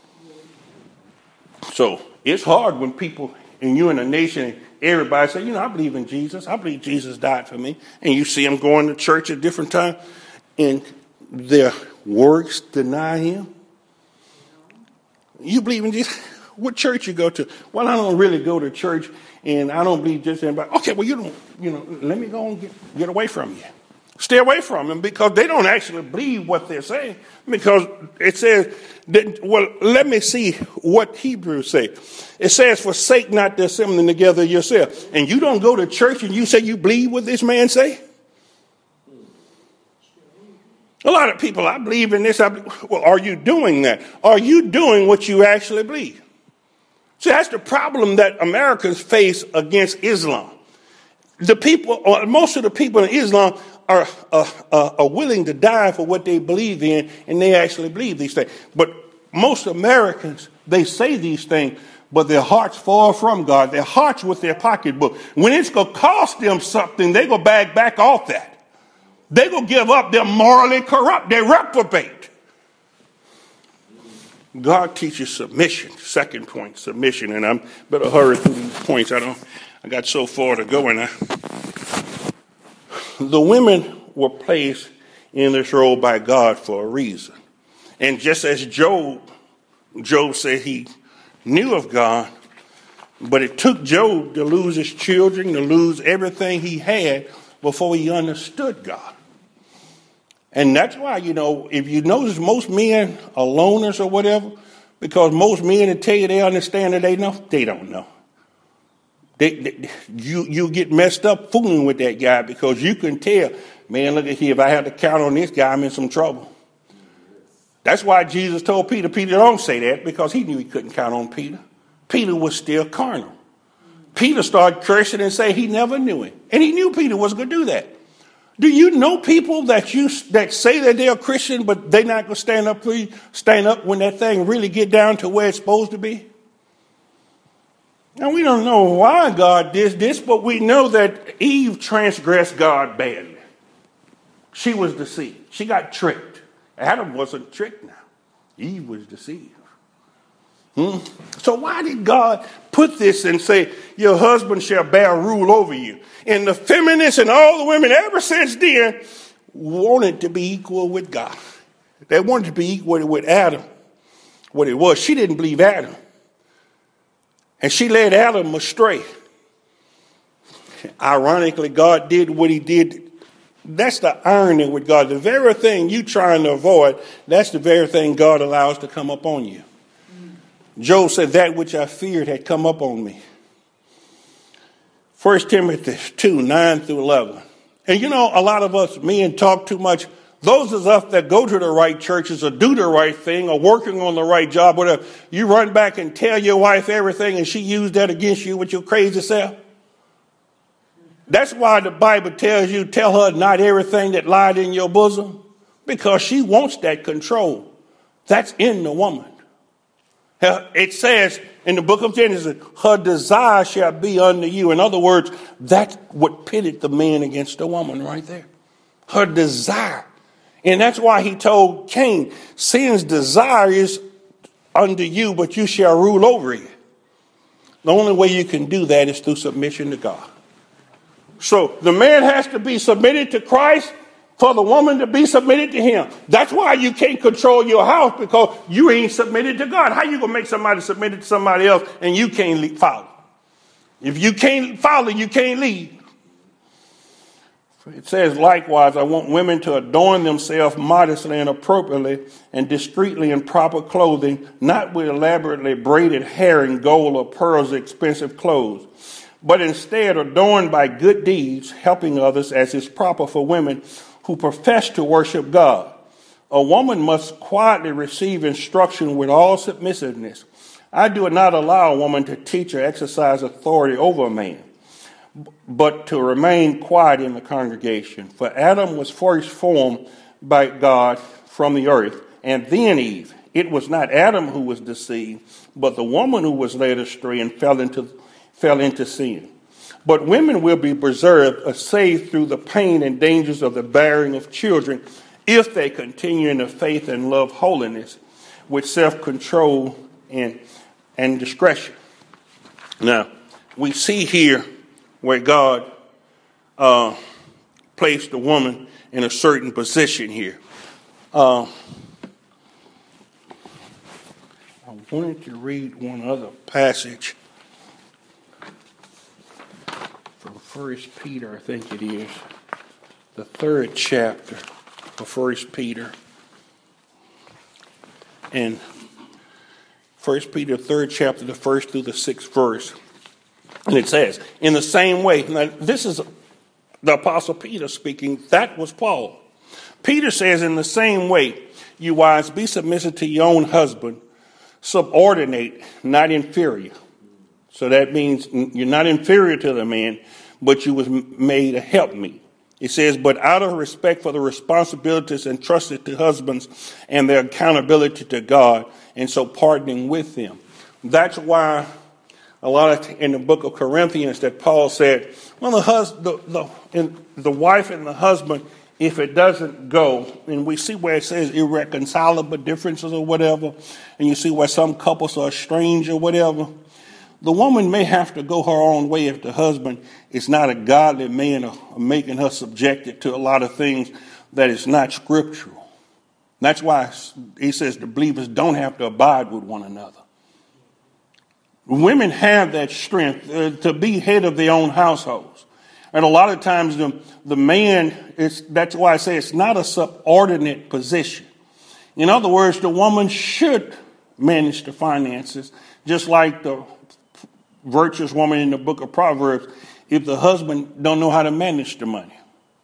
So it's hard when people and you in a nation, everybody say, I believe in Jesus. I believe Jesus died for me. And you see them going to church at different times and their works deny him. You believe in Jesus? What church you go to? Well, I don't really go to church, and I don't believe just anybody. Okay, well, you don't, let me go and get away from you. Stay away from them because they don't actually believe what they're saying. Because it says, let me see what Hebrews say. It says, forsake not the assembling together yourself. And you don't go to church and you say you believe what this man say? A lot of people, I believe in this. Well, are you doing that? Are you doing what you actually believe? See, that's the problem that Americans face against Islam. The people, or most of the people in Islam are willing to die for what they believe in, and they actually believe these things. But most Americans, they say these things, but their hearts far from God. Their hearts with their pocketbook. When it's going to cost them something, they go back off that. They will give up. They're morally corrupt. They reprobate. God teaches submission. Second point, submission. And I'm better hurry through these points. I got so far to go. And the women were placed in this role by God for a reason. And just as Job said he knew of God, but it took Job to lose his children, to lose everything he had before he understood God. And that's why, if you notice most men are loners or whatever, because most men will tell you they understand that they know, they don't know. You get messed up fooling with that guy because you can tell, man, look at here, if I had to count on this guy, I'm in some trouble. That's why Jesus told Peter, don't say that, because he knew he couldn't count on Peter. Peter was still carnal. Peter started cursing and say he never knew him. And he knew Peter was going to do that. Do you know people that say that they're Christian, but they're not going to stand up when that thing really get down to where it's supposed to be? Now, we don't know why God did this, but we know that Eve transgressed God badly. She was deceived. She got tricked. Adam wasn't tricked now. Eve was deceived. So why did God put this and say, your husband shall bear rule over you? And the feminists and all the women ever since then wanted to be equal with God. They wanted to be equal with Adam. What it was, she didn't believe Adam. And she led Adam astray. Ironically, God did what he did. That's the irony with God. The very thing you trying to avoid, that's the very thing God allows to come up on you. Job said, that which I feared had come up on me. 1 Timothy 2, 9 through 11. And a lot of us men talk too much. Those of us that go to the right churches or do the right thing or working on the right job, whatever, you run back and tell your wife everything and she used that against you with your crazy self. That's why the Bible tells you, tell her not everything that lied in your bosom, because she wants that control. That's in the woman. It says in the book of Genesis, her desire shall be unto you. In other words, that's what pitted the man against the woman right there. Her desire. And that's why he told Cain, sin's desire is unto you, but you shall rule over it. The only way you can do that is through submission to God. So the man has to be submitted to Christ for the woman to be submitted to him. That's why you can't control your house, because you ain't submitted to God. How you going to make somebody submitted to somebody else and you can't follow? If you can't follow, you can't lead. It says, likewise, I want women to adorn themselves modestly and appropriately and discreetly in proper clothing, not with elaborately braided hair and gold or pearls, expensive clothes, but instead adorned by good deeds, helping others as is proper for women who profess to worship God. A woman must quietly receive instruction with all submissiveness. I do not allow a woman to teach or exercise authority over a man, but to remain quiet in the congregation. For Adam was first formed by God from the earth, and then Eve. it was not Adam who was deceived, but the woman who was led astray and fell into sin. But women will be preserved or saved through the pain and dangers of the bearing of children if they continue in the faith and love holiness with self-control and discretion. Now, we see here where God placed the woman in a certain position here. I wanted to read one other passage from 1 Peter, I think it is, the 3rd chapter of 1 Peter. And 1 Peter, 3rd chapter, the 1st through the 6th verse. And it says, in the same way, now this is the Apostle Peter speaking, that was Paul. Peter says, in the same way, you wives, be submissive to your own husband, subordinate, not inferior. So that means you're not inferior to the man, but you was made a helpmeet. It says, but out of respect for the responsibilities entrusted to husbands and their accountability to God, and so partnering with them. That's why a lot of in the book of Corinthians that Paul said, well, the wife and the husband, if it doesn't go, and we see where it says irreconcilable differences or whatever, and you see where some couples are estranged or whatever, the woman may have to go her own way if the husband is not a godly man or making her subjected to a lot of things that is not scriptural. That's why he says the believers don't have to abide with one another. Women have that strength to be head of their own households. And a lot of times the man, that's why I say it's not a subordinate position. In other words, the woman should manage the finances, just like the virtuous woman in the book of Proverbs, if the husband don't know how to manage the money.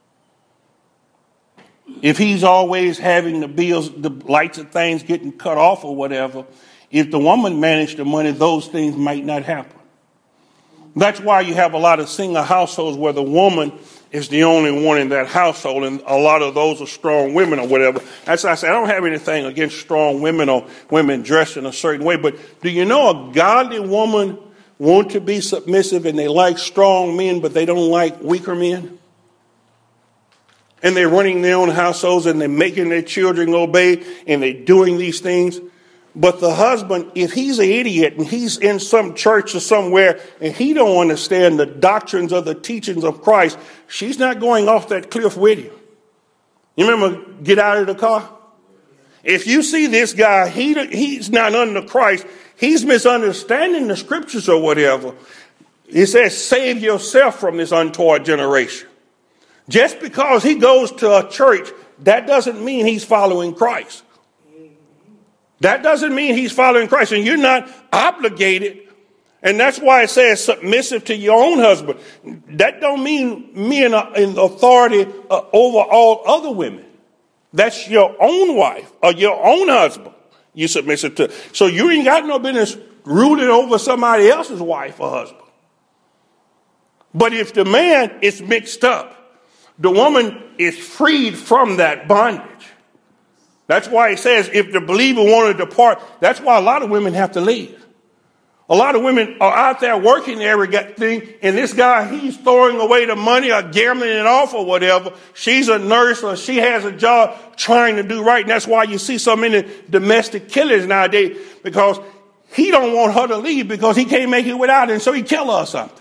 If he's always having the bills, the lights and things getting cut off or whatever, if the woman managed the money, those things might not happen. That's why you have a lot of single households where the woman is the only one in that household, and a lot of those are strong women or whatever. That's why I say I don't have anything against strong women or women dressed in a certain way, but do you know a godly woman want to be submissive and they like strong men, but they don't like weaker men? And they're running their own households and they're making their children obey and they're doing these things. But the husband, if he's an idiot and he's in some church or somewhere and he don't understand the doctrines or the teachings of Christ, she's not going off that cliff with you. You remember Get Out of the Car? If you see this guy, he's not under Christ, he's misunderstanding the scriptures or whatever. It says, save yourself from this untoward generation. Just because he goes to a church, that doesn't mean he's following Christ. That doesn't mean he's following Christ, and you're not obligated. And that's why it says submissive to your own husband. That don't mean me in authority over all other women. That's your own wife or your own husband you submissive to. So you ain't got no business ruling over somebody else's wife or husband. But if the man is mixed up, the woman is freed from that bondage. That's why it says if the believer want to depart, that's why a lot of women have to leave. A lot of women are out there working everything, and this guy, he's throwing away the money or gambling it off or whatever. She's a nurse or she has a job trying to do right. And that's why you see so many domestic killers nowadays, because he don't want her to leave because he can't make it without her, and so he kill her or something.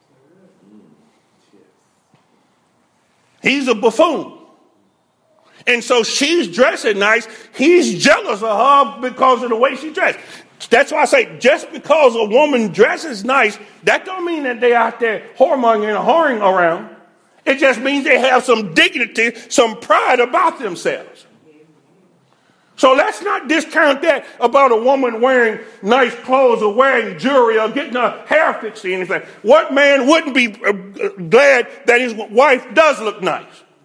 He's a buffoon. And so she's dressing nice. He's jealous of her because of the way she dressed. That's why I say just because a woman dresses nice, that don't mean that they're out there whoremongering and whoring around. It just means they have some dignity, some pride about themselves. So let's not discount that about a woman wearing nice clothes or wearing jewelry or getting her hair fixed or anything. What man wouldn't be glad that his wife does look nice?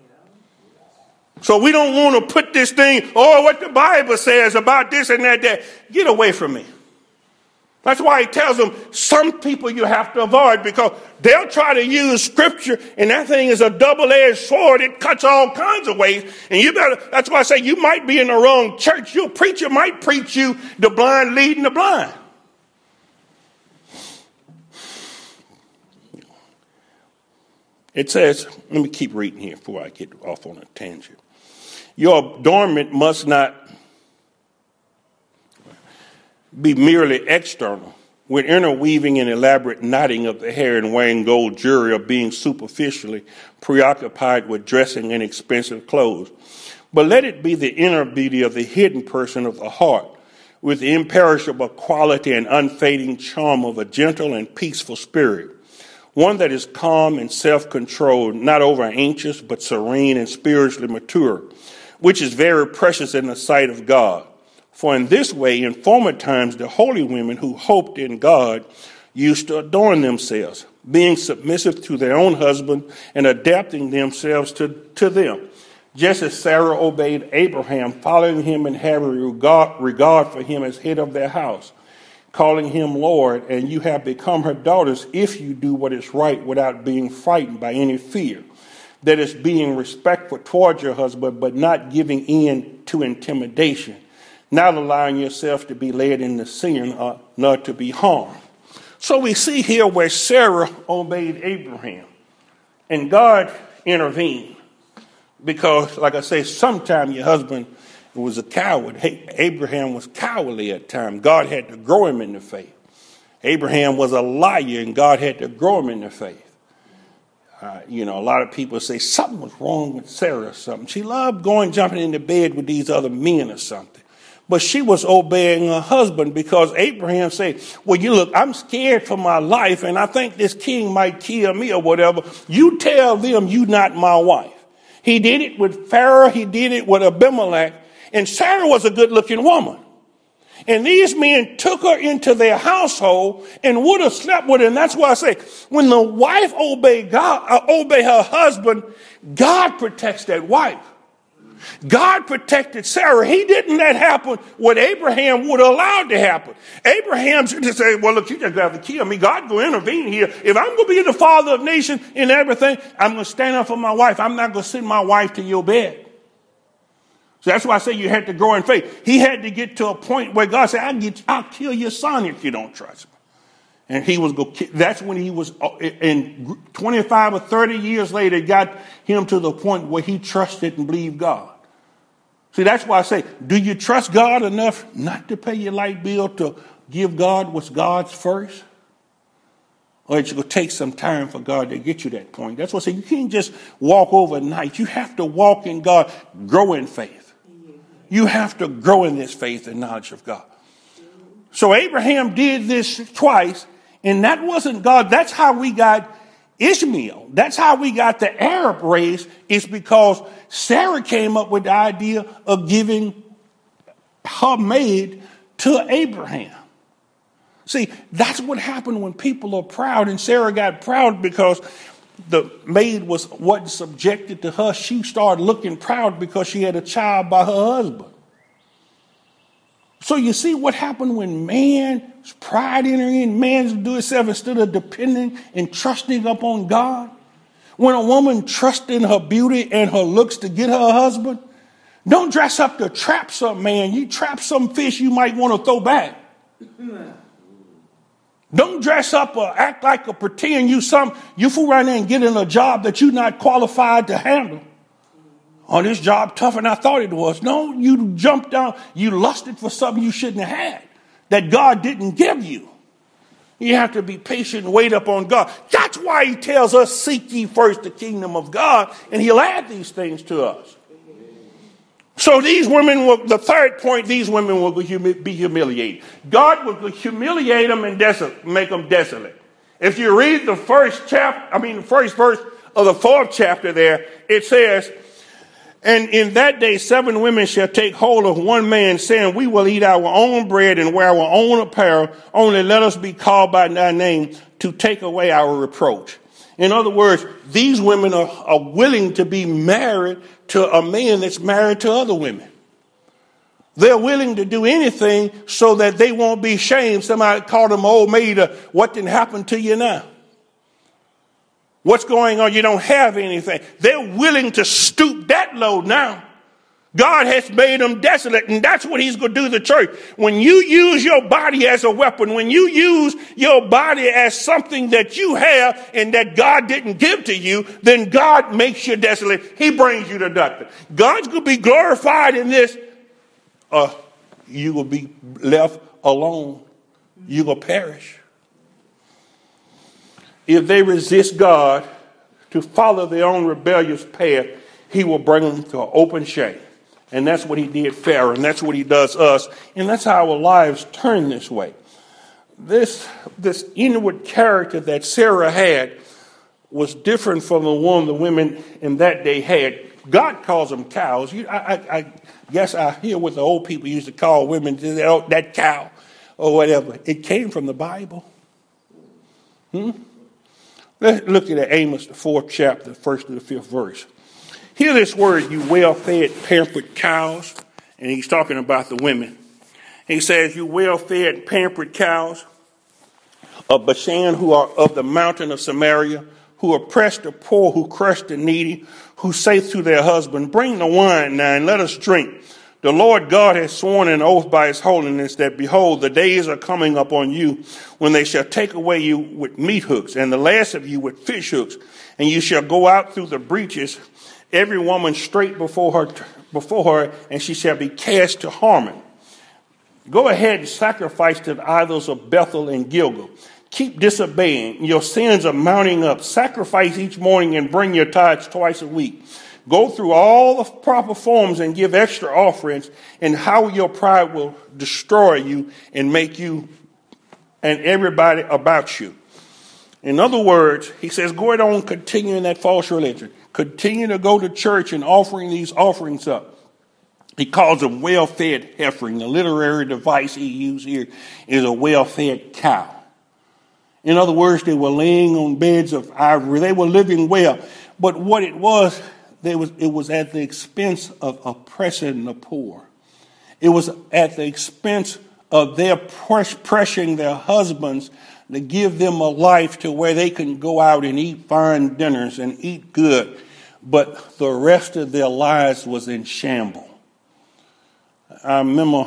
So we don't want to put this thing, what the Bible says about this and that. Get away from me. That's why he tells them some people you have to avoid, because they'll try to use scripture, and that thing is a double-edged sword. It cuts all kinds of ways. And that's why I say you might be in the wrong church. Your preacher might preach you the blind leading the blind. It says, let me keep reading here before I get off on a tangent. Your adornment must not be merely external, with interweaving and elaborate knotting of the hair and wearing gold jewelry, or being superficially preoccupied with dressing in expensive clothes. But let it be the inner beauty of the hidden person of the heart, with the imperishable quality and unfading charm of a gentle and peaceful spirit, one that is calm and self-controlled, not over anxious, but serene and spiritually mature, which is very precious in the sight of God. For in this way, in former times, the holy women who hoped in God used to adorn themselves, being submissive to their own husband and adapting themselves to them, just as Sarah obeyed Abraham, following him and having regard for him as head of their house, calling him Lord, and you have become her daughters if you do what is right without being frightened by any fear. That is, being respectful towards your husband, but not giving in to intimidation, not allowing yourself to be led into sin, nor to be harmed. So we see here where Sarah obeyed Abraham, and God intervened. Because, like I say, sometimes your husband was a coward. Abraham was cowardly at times. God had to grow him in the faith. Abraham was a liar, and God had to grow him in the faith. A lot of people say something was wrong with Sarah or something. She loved jumping into bed with these other men or something. But she was obeying her husband, because Abraham said, well, I'm scared for my life, and I think this king might kill me or whatever. You tell them you not my wife. He did it with Pharaoh. He did it with Abimelech. And Sarah was a good-looking woman. And these men took her into their household and would have slept with her. And that's why I say, when the wife obey her husband, God protects that wife. God protected Sarah. He didn't let happen what Abraham would have allowed to happen. Abraham should just say, well, look, you just got to kill me. God going to intervene here. If I'm going to be the father of nations and everything, I'm going to stand up for my wife. I'm not going to send my wife to your bed. So that's why I say you had to grow in faith. He had to get to a point where God said, I'll kill your son if you don't trust me. And that's when he was, in 25 or 30 years later, it got him to the point where he trusted and believed God. See, that's why I say, do you trust God enough not to pay your light bill, to give God what's God's first? Or it's going to take some time for God to get you that point. That's why I say you can't just walk overnight. You have to walk in God, grow in faith. You have to grow in this faith and knowledge of God. So Abraham did this twice, and that wasn't God. That's how we got Ishmael. That's how we got the Arab race, is because Sarah came up with the idea of giving her maid to Abraham. See, that's what happened when people are proud, and Sarah got proud because the maid wasn't subjected to her. She started looking proud because she had a child by her husband. So you see what happened when man's pride entered in, man's do itself instead of depending and trusting upon God. When a woman trusts in her beauty and her looks to get her husband, don't dress up to trap some man. You trap some fish you might want to throw back. Don't dress up or act like or pretend you fool around there and get in a job that you're not qualified to handle. Oh, this job tougher than I thought it was. No, you jumped down. You lusted for something you shouldn't have had, that God didn't give you. You have to be patient and wait upon God. That's why he tells us, seek ye first the kingdom of God, and he'll add these things to us. So these women the third point, these women will be humiliated. God will humiliate them and make them desolate. If you read the first verse of the 4th chapter there, it says, and in that day 7 women shall take hold of one man, saying, we will eat our own bread and wear our own apparel. Only let us be called by thy name to take away our reproach. In other words, these women are willing to be married to a man that's married to other women. They're willing to do anything so that they won't be shamed. Somebody called them old maid. What didn't happen to you now? What's going on? You don't have anything. They're willing to stoop that low now. God has made them desolate, and that's what he's going to do to the church. When you use your body as a weapon, when you use your body as something that you have and that God didn't give to you, then God makes you desolate. He brings you to nothing. God's going to be glorified in this. You will be left alone. You will perish. If they resist God to follow their own rebellious path, he will bring them to an open shame. And that's what he did Pharaoh, and that's what he does us. And that's how our lives turn this way. This inward character that Sarah had was different from the one the women in that day had. God calls them cows. I guess I hear what the old people used to call women, that cow or whatever. It came from the Bible. Let's look at Amos, the 4th chapter, 1st to the 5th verse. Hear this word, you well-fed, pampered cows. And he's talking about the women. He says, you well-fed, pampered cows of Bashan, who are of the mountain of Samaria, who oppress the poor, who crush the needy, who say to their husband, bring the wine now and let us drink. The Lord God has sworn an oath by his holiness that, behold, the days are coming upon you when they shall take away you with meat hooks, and the last of you with fish hooks, and you shall go out through the breaches, every woman straight before her, and she shall be cast to Harmon. Go ahead and sacrifice to the idols of Bethel and Gilgal. Keep disobeying. Your sins are mounting up. Sacrifice each morning and bring your tithes twice a week. Go through all the proper forms and give extra offerings, and how your pride will destroy you and make you and everybody about you. In other words, he says, go ahead on continuing that false religion. Continue to go to church and offering these offerings up. He calls them well-fed heifering. The literary device he used here is a well-fed cow. In other words, they were laying on beds of ivory. They were living well. But what it was at the expense of oppressing the poor. It was at the expense of their pressuring their husbands to give them a life to where they can go out and eat fine dinners and eat good. But the rest of their lives was in shambles. I remember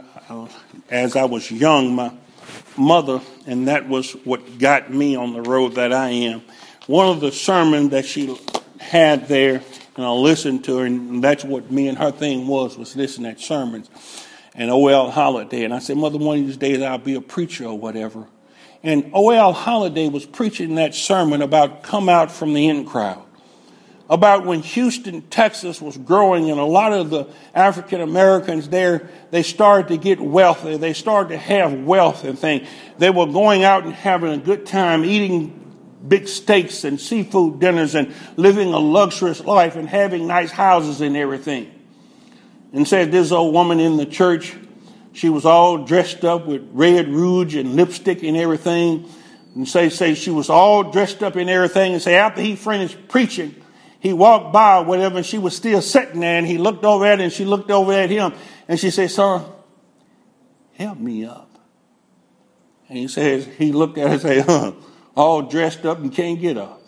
as I was young, my mother, and that was what got me on the road that I am. One of the sermons that she had there, and I listened to her, and that's what me and her thing was listening at sermons. And O.L. Holliday. And I said, Mother, one of these days I'll be a preacher or whatever. And O.L. Holliday was preaching that sermon about come out from the in crowd. About when Houston, Texas was growing, and a lot of the African Americans there, they started to get wealthy. They started to have wealth and things. They were going out and having a good time, eating big steaks and seafood dinners and living a luxurious life and having nice houses and everything. And said this old woman in the church, she was all dressed up with red rouge and lipstick and everything. And say she was all dressed up and everything. And say after he finished preaching, he walked by or whatever, and she was still sitting there, and he looked over at her, and she looked over at him, and she said, son, help me up. And he says, he looked at her and said, all dressed up and can't get up.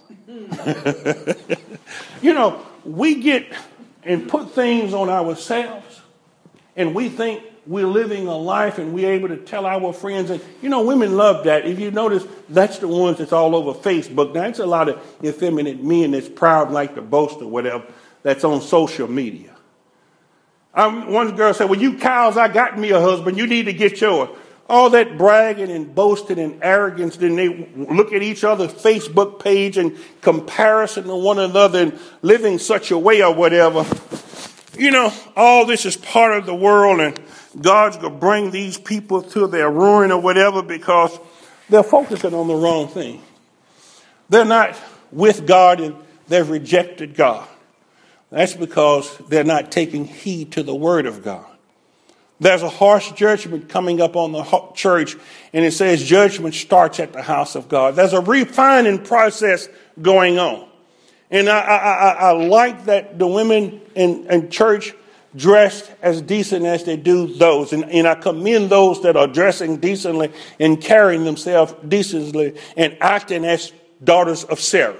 You know, we get and put things on ourselves, and we think we're living a life and we're able to tell our friends. And, you know, women love that. If you notice, that's the ones that's all over Facebook. Now, it's a lot of effeminate men that's proud, like to boast or whatever, that's on social media. One girl said, well, you cows, I got me a husband. You need to get yours. All that bragging and boasting and arrogance, then they look at each other's Facebook page and comparison to one another and living such a way or whatever. You know, all this is part of the world, and God's going to bring these people to their ruin or whatever because they're focusing on the wrong thing. They're not with God and they've rejected God. That's because they're not taking heed to the word of God. There's a harsh judgment coming up on the church, and it says judgment starts at the house of God. There's a refining process going on. And I like that the women in church, dressed as decent as they do those. And I commend those that are dressing decently and carrying themselves decently and acting as daughters of Sarah.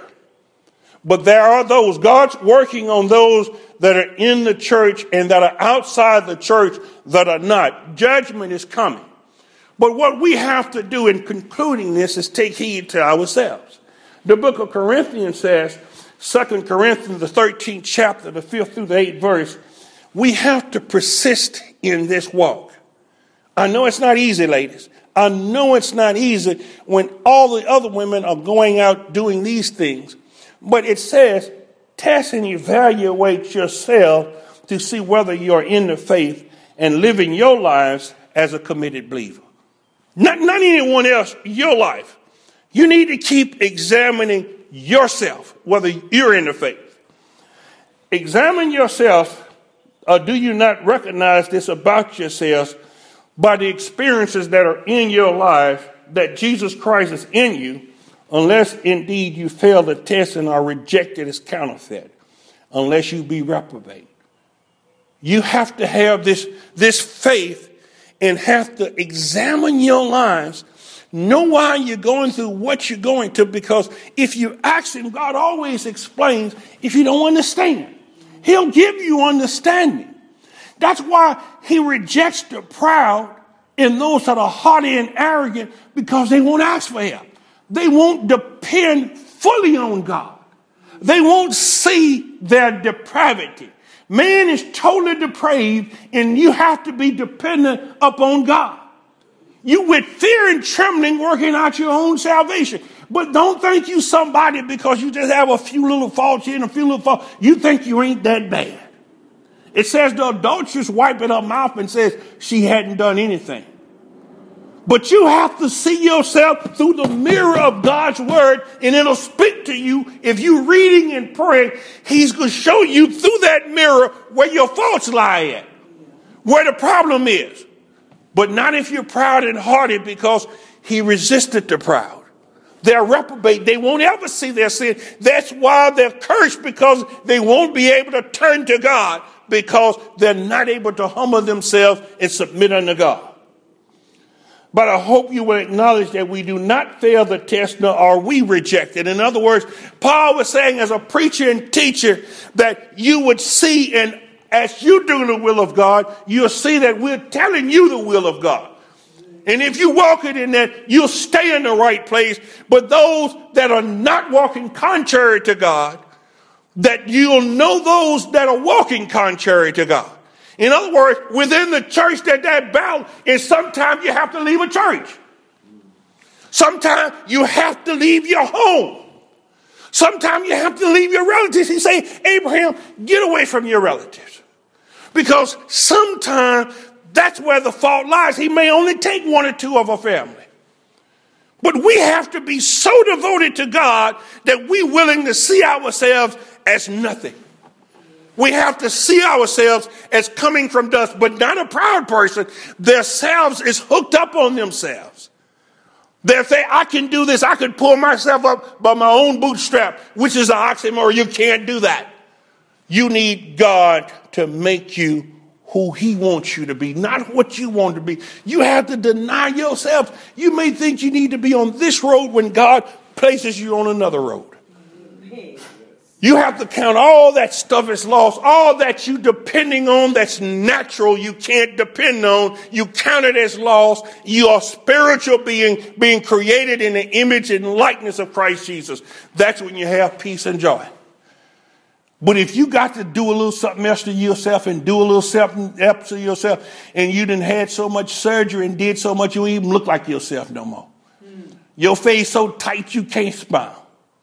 But there are those, God's working on those that are in the church and that are outside the church that are not. Judgment is coming. But what we have to do in concluding this is take heed to ourselves. The book of Corinthians says, 2 Corinthians, the 13th chapter, the 5th through the 8th verse, we have to persist in this walk. I know it's not easy, ladies. I know it's not easy when all the other women are going out doing these things. But it says, test and evaluate yourself to see whether you're in the faith and living your lives as a committed believer. Not anyone else, your life. You need to keep examining yourself, whether you're in the faith. Examine yourself, or do you not recognize this about yourselves by the experiences that are in your life that Jesus Christ is in you, unless indeed you fail the test and are rejected as counterfeit, unless you be reprobate. You have to have this faith and have to examine your lives. Know why you're going through what you're going through, because if you ask him, God always explains if you don't understand. He'll give you understanding. That's why he rejects the proud and those that are haughty and arrogant, because they won't ask for help. They won't depend fully on God. They won't see their depravity. Man is totally depraved, and you have to be dependent upon God. You with fear and trembling working out your own salvation. But don't think you somebody because you just have a few little faults here and a few little faults. You think you ain't that bad. It says the adulteress wiping her mouth and says she hadn't done anything. But you have to see yourself through the mirror of God's word, and it'll speak to you. If you're reading and praying, he's going to show you through that mirror where your faults lie at, where the problem is. But not if you're proud and haughty, because he resisted the proud. They're reprobate. They won't ever see their sin. That's why they're cursed, because they won't be able to turn to God, because they're not able to humble themselves and submit unto God. But I hope you will acknowledge that we do not fail the test, nor are we rejected. In other words, Paul was saying as a preacher and teacher that you would see, and as you do the will of God, you'll see that we're telling you the will of God. And if you walk it in that, you'll stay in the right place. But those that are not walking contrary to God, that you'll know those that are walking contrary to God. In other words, within the church that battle, and sometimes you have to leave a church. Sometimes you have to leave your home. Sometimes you have to leave your relatives. He say, Abraham, get away from your relatives. Because sometimes that's where the fault lies. He may only take one or two of a family. But we have to be so devoted to God that we're willing to see ourselves as nothing. We have to see ourselves as coming from dust, but not a proud person. Their selves is hooked up on themselves. They say, I can do this. I can pull myself up by my own bootstrap, which is an oxymoron. You can't do that. You need God to make you who he wants you to be, not what you want to be. You have to deny yourself. You may think you need to be on this road when God places you on another road. You have to count all that stuff as lost, all that you depending on that's natural you can't depend on. You count it as lost. You are spiritual being created in the image and likeness of Christ Jesus. That's when you have peace and joy. But if you got to do a little something else to yourself and do a little something else to yourself, and you done had so much surgery and did so much, you don't even look like yourself no more. Your face so tight you can't smile.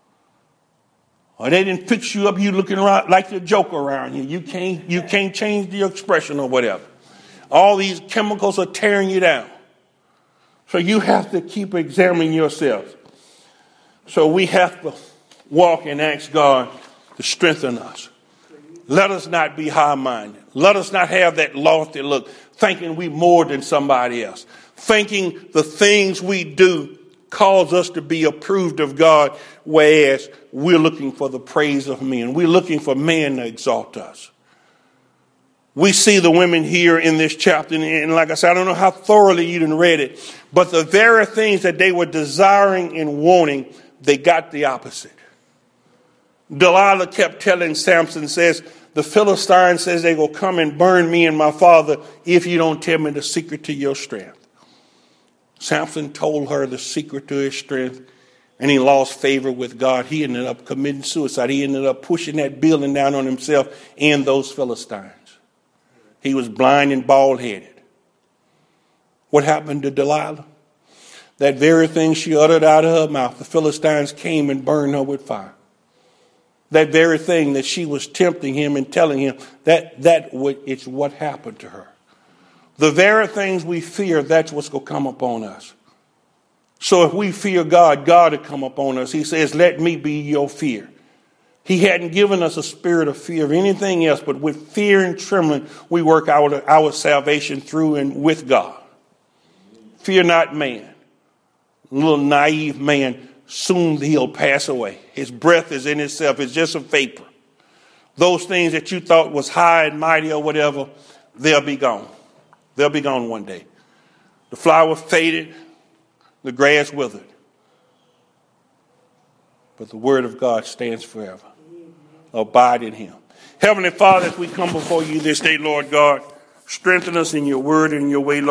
Or they didn't fix you up, you looking around like the Joker around you. You can't change your expression or whatever. All these chemicals are tearing you down. So you have to keep examining yourself. So we have to walk and ask God to strengthen us. Let us not be high-minded. Let us not have that lofty look, thinking we more than somebody else. Thinking the things we do cause us to be approved of God, whereas we're looking for the praise of men. We're looking for man to exalt us. We see the women here in this chapter, and like I said, I don't know how thoroughly you done read it, but the very things that they were desiring and wanting, they got the opposite. Delilah kept telling Samson, says, the Philistine says they will come and burn me and my father if you don't tell me the secret to your strength. Samson told her the secret to his strength, and he lost favor with God. He ended up committing suicide. He ended up pushing that building down on himself and those Philistines. He was blind and bald-headed. What happened to Delilah? That very thing she uttered out of her mouth, the Philistines came and burned her with fire. That very thing that she was tempting him and telling him, it's what happened to her. The very things we fear, that's what's going to come upon us. So if we fear God, God will come upon us. He says, let me be your fear. He hadn't given us a spirit of fear of anything else, but with fear and trembling, we work out our salvation through and with God. Fear not man. A little naive man, soon he'll pass away. His breath is in itself. It's just a vapor. Those things that you thought was high and mighty or whatever, they'll be gone. They'll be gone one day. The flower faded, the grass withered. But the word of God stands forever. Abide in him. Heavenly Father, as we come before you this day, Lord God, strengthen us in your word and your way, Lord.